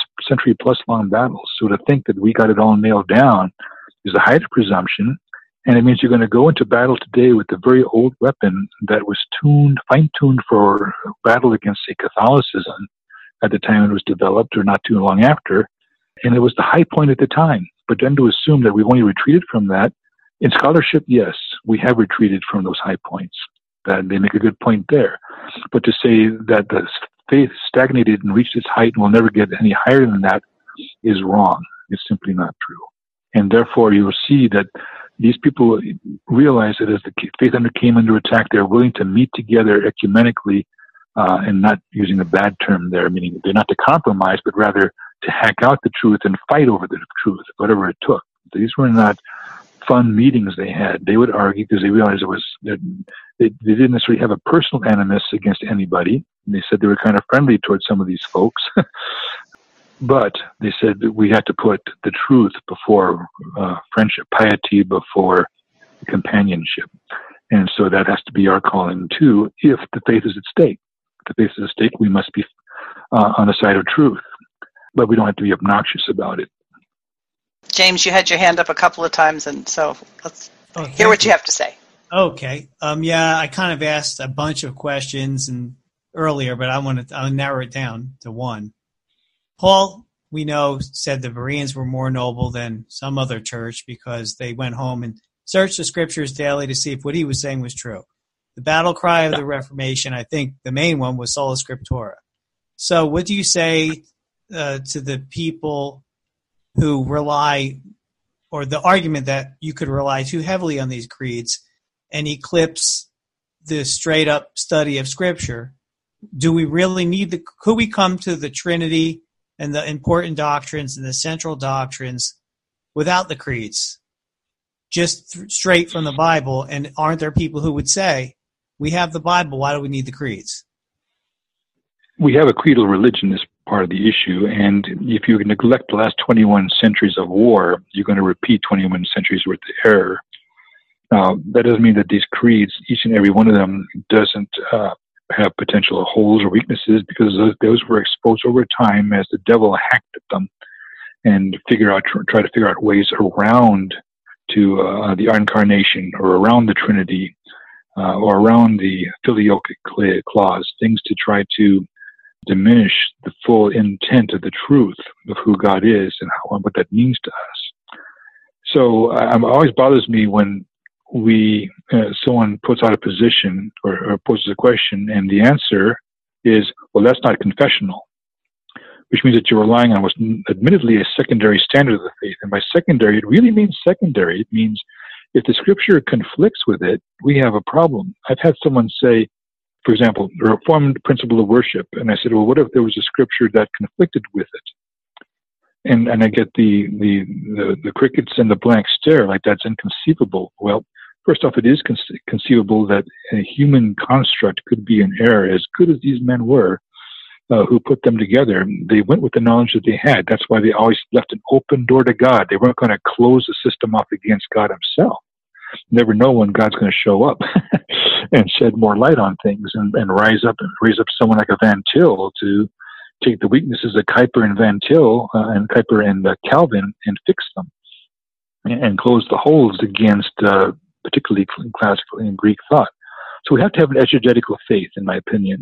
long battles. So to think that we got it all nailed down is the height of presumption. And it means you're going to go into battle today with a very old weapon that was fine-tuned for battle against, say, Catholicism at the time it was developed, or not too long after. And it was the high point at the time. But then to assume that we've only retreated from that, in scholarship, yes, we have retreated from those high points. That they make a good point there. But to say that the faith stagnated and reached its height and will never get any higher than that is wrong. It's simply not true. And therefore, you will see that these people realize that as the faith came under attack, they're willing to meet together ecumenically, and not using a bad term there, meaning they're not to compromise, but rather to hack out the truth and fight over the truth, whatever it took. These were not fun meetings they had. They would argue because they realized they didn't necessarily have a personal animus against anybody. They said they were kind of friendly towards some of these folks. But they said that we had to put the truth before friendship, piety before companionship. And so that has to be our calling too, if the faith is at stake. If the faith is at stake, we must be on the side of truth. But we don't have to be obnoxious about it. James, you had your hand up a couple of times, and so let's hear what you have to say. Okay. Yeah, I kind of asked a bunch of questions, and earlier, but I'll narrow it down to one. Paul, we know, said the Bereans were more noble than some other church because they went home and searched the scriptures daily to see if what he was saying was true. The battle cry of the Reformation, I think the main one, was sola scriptura. So what do you say to the people who rely, or the argument that you could rely too heavily on these creeds and eclipse the straight-up study of Scripture? Do we really need could we come to the Trinity and the important doctrines and the central doctrines without the creeds, just straight from the Bible? And aren't there people who would say, we have the Bible, why do we need the creeds? We have a creedal religion as part of the issue, and if you neglect the last 21 centuries of war, you're going to repeat 21 centuries worth of error. Now, that doesn't mean that these creeds, each and every one of them, doesn't have potential holes or weaknesses, because those were exposed over time as the devil hacked at them and try to figure out ways around to the incarnation, or around the Trinity, or around the filioque clause, things to try to diminish the full intent of the truth of who God is and what that means to us. So it always bothers me when someone puts out a position or poses a question, and the answer is, well, that's not confessional, which means that you're relying on what's admittedly a secondary standard of the faith. And by secondary, it really means secondary. It means if the scripture conflicts with it, we have a problem. I've had someone say, for example, the Reformed principle of worship, and I said, well, what if there was a scripture that conflicted with it? And I get the crickets and the blank stare, like that's inconceivable. Well, first off, it is conceivable that a human construct could be an error. As good as these men were, who put them together, they went with the knowledge that they had. That's why they always left an open door to God. They weren't going to close the system off against God himself. You never know when God's going to show up and shed more light on things and raise up someone like a Van Til to take the weaknesses of Kuyper and Van Til and Kuyper and Calvin and fix them and close the holes against particularly classical and Greek thought. So we have to have an exegetical faith, in my opinion.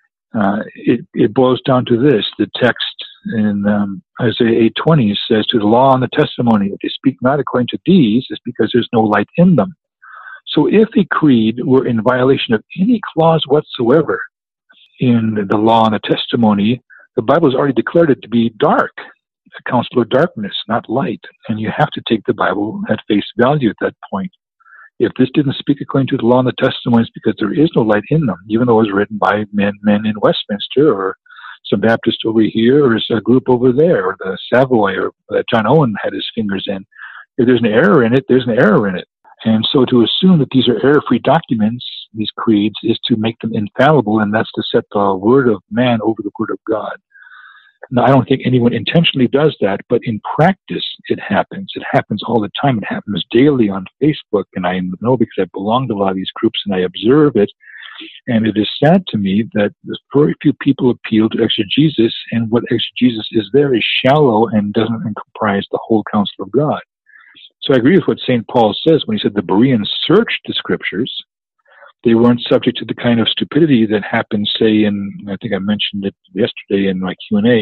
It boils down to this. The text in Isaiah 8:20 says, to the law and the testimony, if they speak not according to these, it's because there's no light in them. So if a creed were in violation of any clause whatsoever in the law and the testimony, the Bible has already declared it to be dark, a counsel of darkness, not light. And you have to take the Bible at face value at that point. If this didn't speak according to the law and the testimonies, because there is no light in them, even though it was written by men in Westminster, or some Baptist over here, or a group over there, or the Savoy, or that John Owen had his fingers in. If there's an error in it, there's an error in it. And so to assume that these are error-free documents, these creeds, is to make them infallible, and that's to set the word of man over the word of God. Now, I don't think anyone intentionally does that, but in practice, it happens. It happens all the time. It happens daily on Facebook, and I know because I belong to a lot of these groups, and I observe it. And it is sad to me that very few people appeal to exegesis, and what exegesis is there is shallow and doesn't comprise the whole counsel of God. So I agree with what St. Paul says when he said the Bereans searched the scriptures. They weren't subject to the kind of stupidity that happened, say, I think I mentioned it yesterday in my Q&A.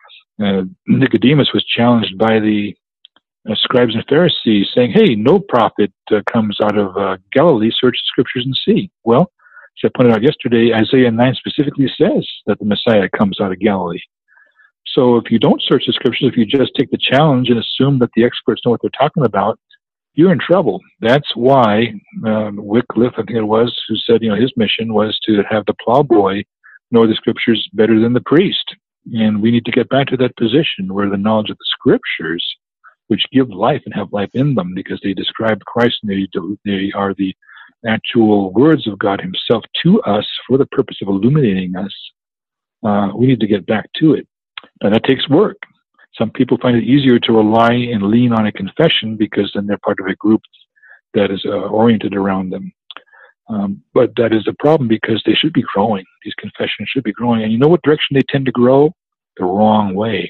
Nicodemus was challenged by the scribes and Pharisees, saying, hey, no prophet comes out of Galilee, search the scriptures and see. Well, as I pointed out yesterday, Isaiah 9 specifically says that the Messiah comes out of Galilee. So if you don't search the scriptures, if you just take the challenge and assume that the experts know what they're talking about, you're in trouble. That's why Wycliffe, I think it was, who said, his mission was to have the plowboy know the scriptures better than the priest. And we need to get back to that position where the knowledge of the scriptures, which give life and have life in them because they describe Christ and they are the actual words of God himself to us for the purpose of illuminating us, we need to get back to it. And that takes work. Some people find it easier to rely and lean on a confession because then they're part of a group that is oriented around them. But that is a problem because they should be growing. These confessions should be growing. And you know what direction they tend to grow? The wrong way.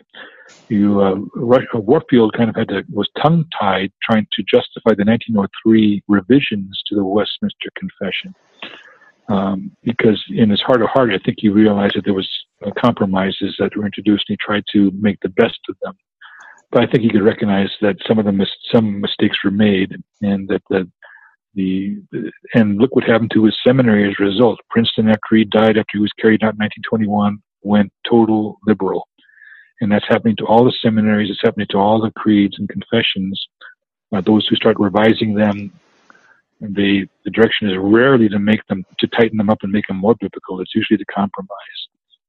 Warfield kind of was tongue-tied trying to justify the 1903 revisions to the Westminster Confession. Because in his heart of heart, I think he realized that there was compromises that were introduced, and he tried to make the best of them. But I think he could recognize that some mistakes were made, and that and look what happened to his seminary as a result. Princeton, after he died, after he was carried out in 1921, went total liberal. And that's happening to all the seminaries. It's happening to all the creeds and confessions. Those who start revising them, the direction is rarely to tighten them up and make them more biblical. It's usually to compromise.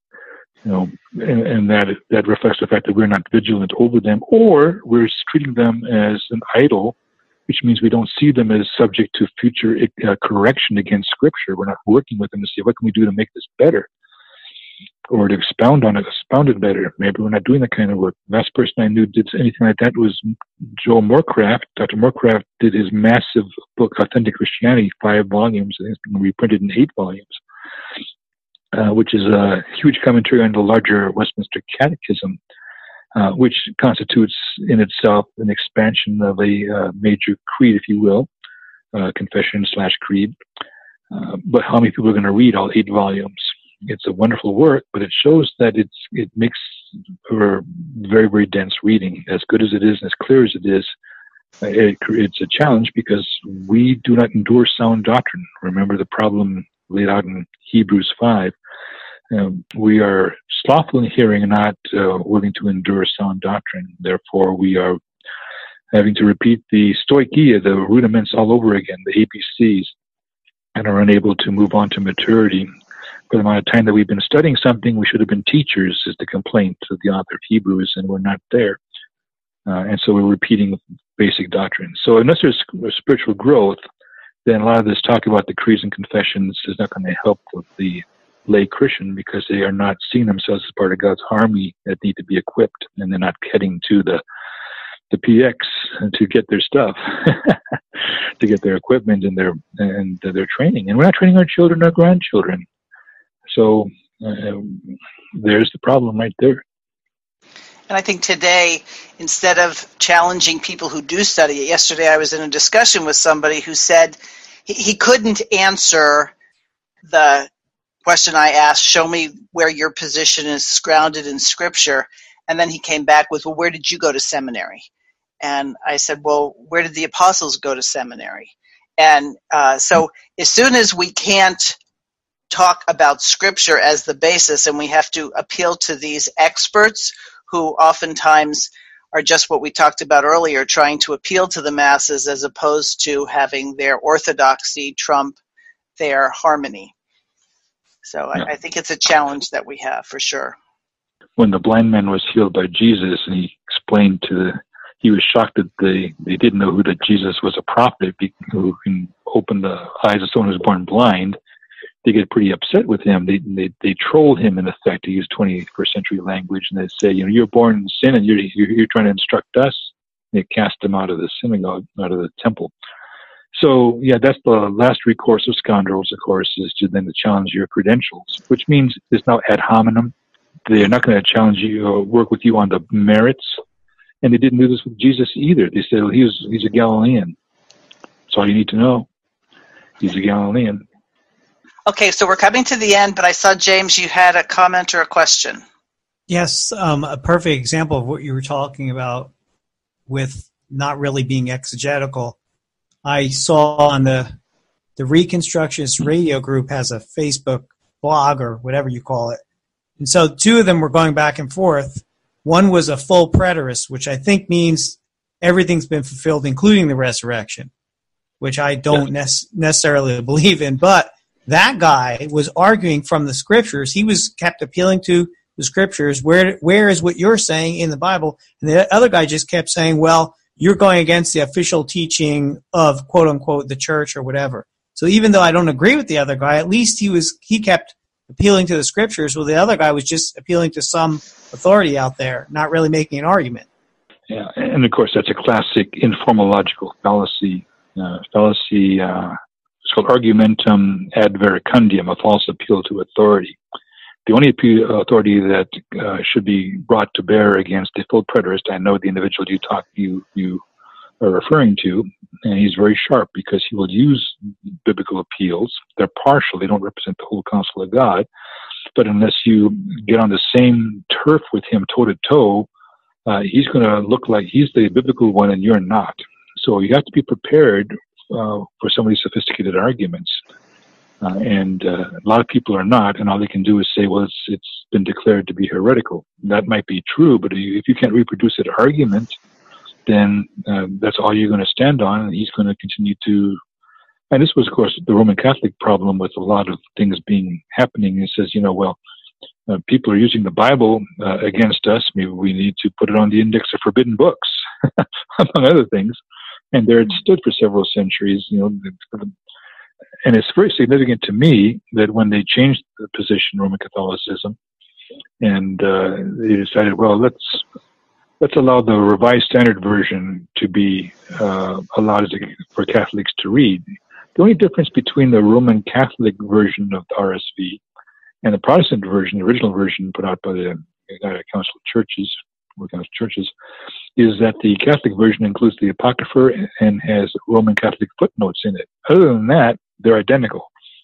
And that reflects the fact that we're not vigilant over them, or we're treating them as an idol, which means we don't see them as subject to future correction against Scripture. We're not working with them to see what can we do to make this better, or to expound it better. Maybe we're not doing that kind of work. The last person I knew did anything like that was Joel Morecraft. Dr. Morecraft did his massive book, Authentic Christianity, 5 volumes. I think it's been reprinted in 8 volumes, which is a huge commentary on the larger Westminster Catechism, which constitutes in itself an expansion of a major creed, if you will, confession/creed. But how many people are going to read all 8 volumes? It's a wonderful work, but it shows that it makes for very, very dense reading. As good as it is and as clear as it is, it's a challenge because we do not endure sound doctrine. Remember the problem laid out in Hebrews 5. We are slothful in hearing and not willing to endure sound doctrine. Therefore, we are having to repeat the stoicheia, the rudiments all over again, the ABCs, and are unable to move on to maturity. For the amount of time that we've been studying something, we should have been teachers, is the complaint of the author of Hebrews, and we're not there. And so we're repeating basic doctrine. So unless there's spiritual growth, then a lot of this talk about the creeds and confessions is not going to help with the lay Christian, because they are not seeing themselves as part of God's army that need to be equipped, and they're not heading to the PX to get their stuff, to get their equipment and their training. And we're not training our children or grandchildren. So there's the problem right there. And I think today, instead of challenging people who do study it, yesterday I was in a discussion with somebody who said he couldn't answer the question I asked, show me where your position is grounded in Scripture. And then he came back with, well, where did you go to seminary? And I said, well, where did the apostles go to seminary? And so as soon as we can't talk about Scripture as the basis, and we have to appeal to these experts who oftentimes are just what we talked about earlier, trying to appeal to the masses as opposed to having their orthodoxy trump their harmony. So I think it's a challenge that we have, for sure. When the blind man was healed by Jesus, and he explained he was shocked that they didn't know that Jesus was a prophet who can open the eyes of someone who's born blind. They get pretty upset with him. They troll him, in effect, to use 21st century language, and they say, you're born in sin, and you're trying to instruct us. And they cast him out of the synagogue, out of the temple. So, yeah, that's the last recourse of scoundrels, of course, is to then challenge your credentials, which means it's now ad hominem. They're not going to challenge you or work with you on the merits. And they didn't do this with Jesus either. They said, well, he's a Galilean. That's all you need to know. He's a Galilean. Okay, so we're coming to the end, but I saw, James, you had a comment or a question. Yes, a perfect example of what you were talking about with not really being exegetical. I saw on the Reconstructionist Radio Group has a Facebook blog or whatever you call it. And so 2 of them were going back and forth. One was a full preterist, which I think means everything's been fulfilled, including the resurrection, which I don't necessarily believe in. But that guy was arguing from the Scriptures. He was kept appealing to the Scriptures. Where is what you're saying in the Bible? And the other guy just kept saying, well, you're going against the official teaching of, quote unquote, the church or whatever. So even though I don't agree with the other guy, at least he kept appealing to the Scriptures, while the other guy was just appealing to some authority out there, not really making an argument. Yeah, and of course that's a classic informal logical fallacy. It's called argumentum ad verecundium, a false appeal to authority. The only authority that should be brought to bear against a full preterist, I know the individual you are referring to, and he's very sharp because he will use biblical appeals. They're partial; they don't represent the whole counsel of God. But unless you get on the same turf with him, toe to toe, he's going to look like he's the biblical one, and you're not. So you have to be prepared for some of these sophisticated arguments. And a lot of people are not, and all they can do is say, well, it's been declared to be heretical. That might be true, but if you can't reproduce that argument, then that's all you're going to stand on, and he's going to continue to. And this was, of course, the Roman Catholic problem with a lot of things happening. It says, people are using the Bible against us. Maybe we need to put it on the index of forbidden books, among other things. And there it stood for several centuries, And it's very significant to me that when they changed the position, Roman Catholicism, and they decided, well, let's allow the Revised Standard Version to be allowed for Catholics to read. The only difference between the Roman Catholic version of the RSV and the Protestant version, the original version put out by the Council of Churches, is that the Catholic version includes the Apocrypha and has Roman Catholic footnotes in it. Other than that, they're identical.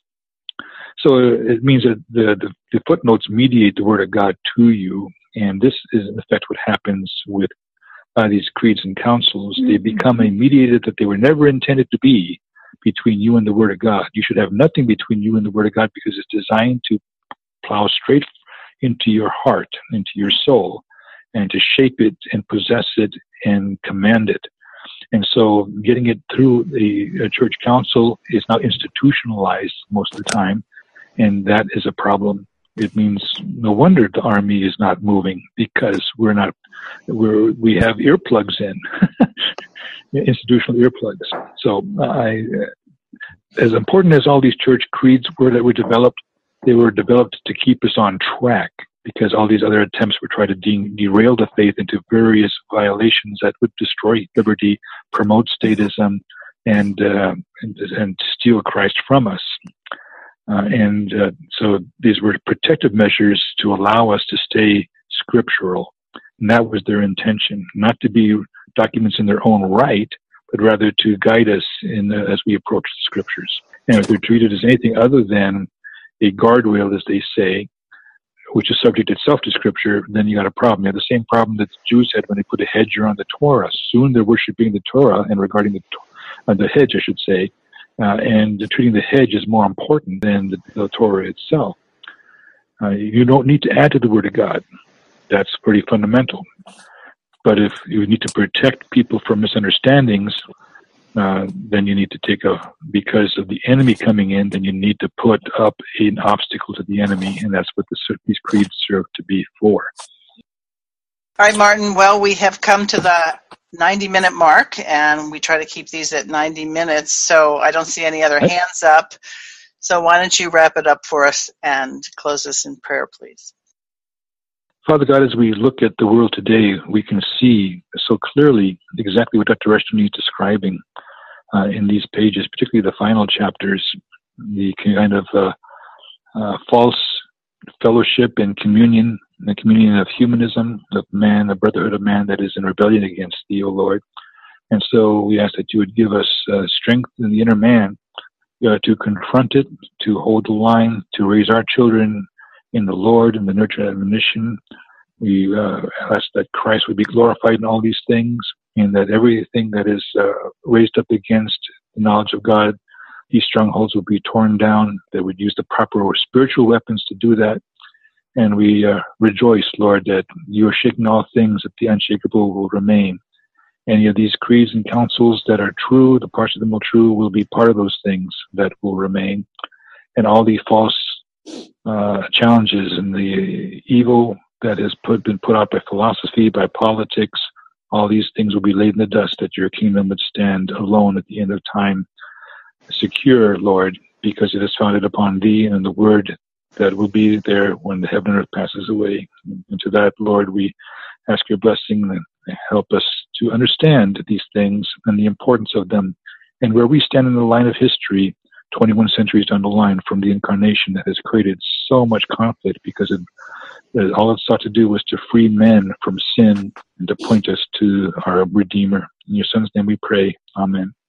So it means that the footnotes mediate the Word of God to you, and this is in effect what happens with these creeds and councils. They become a mediator that they were never intended to be between you and the Word of God. You should have nothing between you and the Word of God because it's designed to plow straight into your heart, into your soul, and to shape it and possess it and command it. And so getting it through the church council is now institutionalized most of the time, and that is a problem. It means no wonder the army is not moving because we have earplugs in, institutional earplugs. So as important as all these church creeds were that were developed, they were developed to keep us on track, because all these other attempts were trying to derail the faith into various violations that would destroy liberty, promote statism, and steal Christ from us. So these were protective measures to allow us to stay scriptural. And that was their intention, not to be documents in their own right, but rather to guide us as we approach the scriptures. And if they're treated as anything other than a guardrail, as they say, which is subject itself to Scripture, then you got a problem. You have the same problem that the Jews had when they put a hedge around the Torah. Soon they're worshiping the Torah and regarding the hedge, I should say, and treating the hedge as more important than the Torah itself. You don't need to add to the Word of God. That's pretty fundamental. But if you need to protect people from misunderstandings, then you need to because of the enemy coming in, then you need to put up an obstacle to the enemy, and that's what these creeds serve to be for. All right, Martin. Well, we have come to the 90-minute mark, and we try to keep these at 90 minutes, so I don't see any other hands up. So why don't you wrap it up for us and close us in prayer, please? Father God, as we look at the world today, we can see so clearly exactly what Dr. Rushdoony is describing in these pages, particularly the final chapters, the kind of false fellowship and communion, the communion of humanism, of man, the brotherhood of man that is in rebellion against thee, O Lord. And so we ask that you would give us strength in the inner man to confront it, to hold the line, to raise our children in the Lord and the nurture and admonition. We ask that Christ would be glorified in all these things, and that everything that is raised up against the knowledge of God, these strongholds will be torn down, that would use the proper spiritual weapons to do that. And we rejoice, Lord, that you are shaking all things, that the unshakable will remain. Any of these creeds and councils that are true, the parts of them are true, will be part of those things that will remain. And all the false challenges and the evil that has been put out by philosophy, by politics, all these things will be laid in the dust, that your kingdom would stand alone at the end of time, secure, Lord, because it is founded upon thee and the word that will be there when the heaven and earth passes away. And to that, Lord, we ask your blessing and help us to understand these things and the importance of them, and where we stand in the line of history 21 centuries down the line from the incarnation that has created so much conflict because it that all it sought to do was to free men from sin and to point us to our Redeemer. In your Son's name we pray. Amen.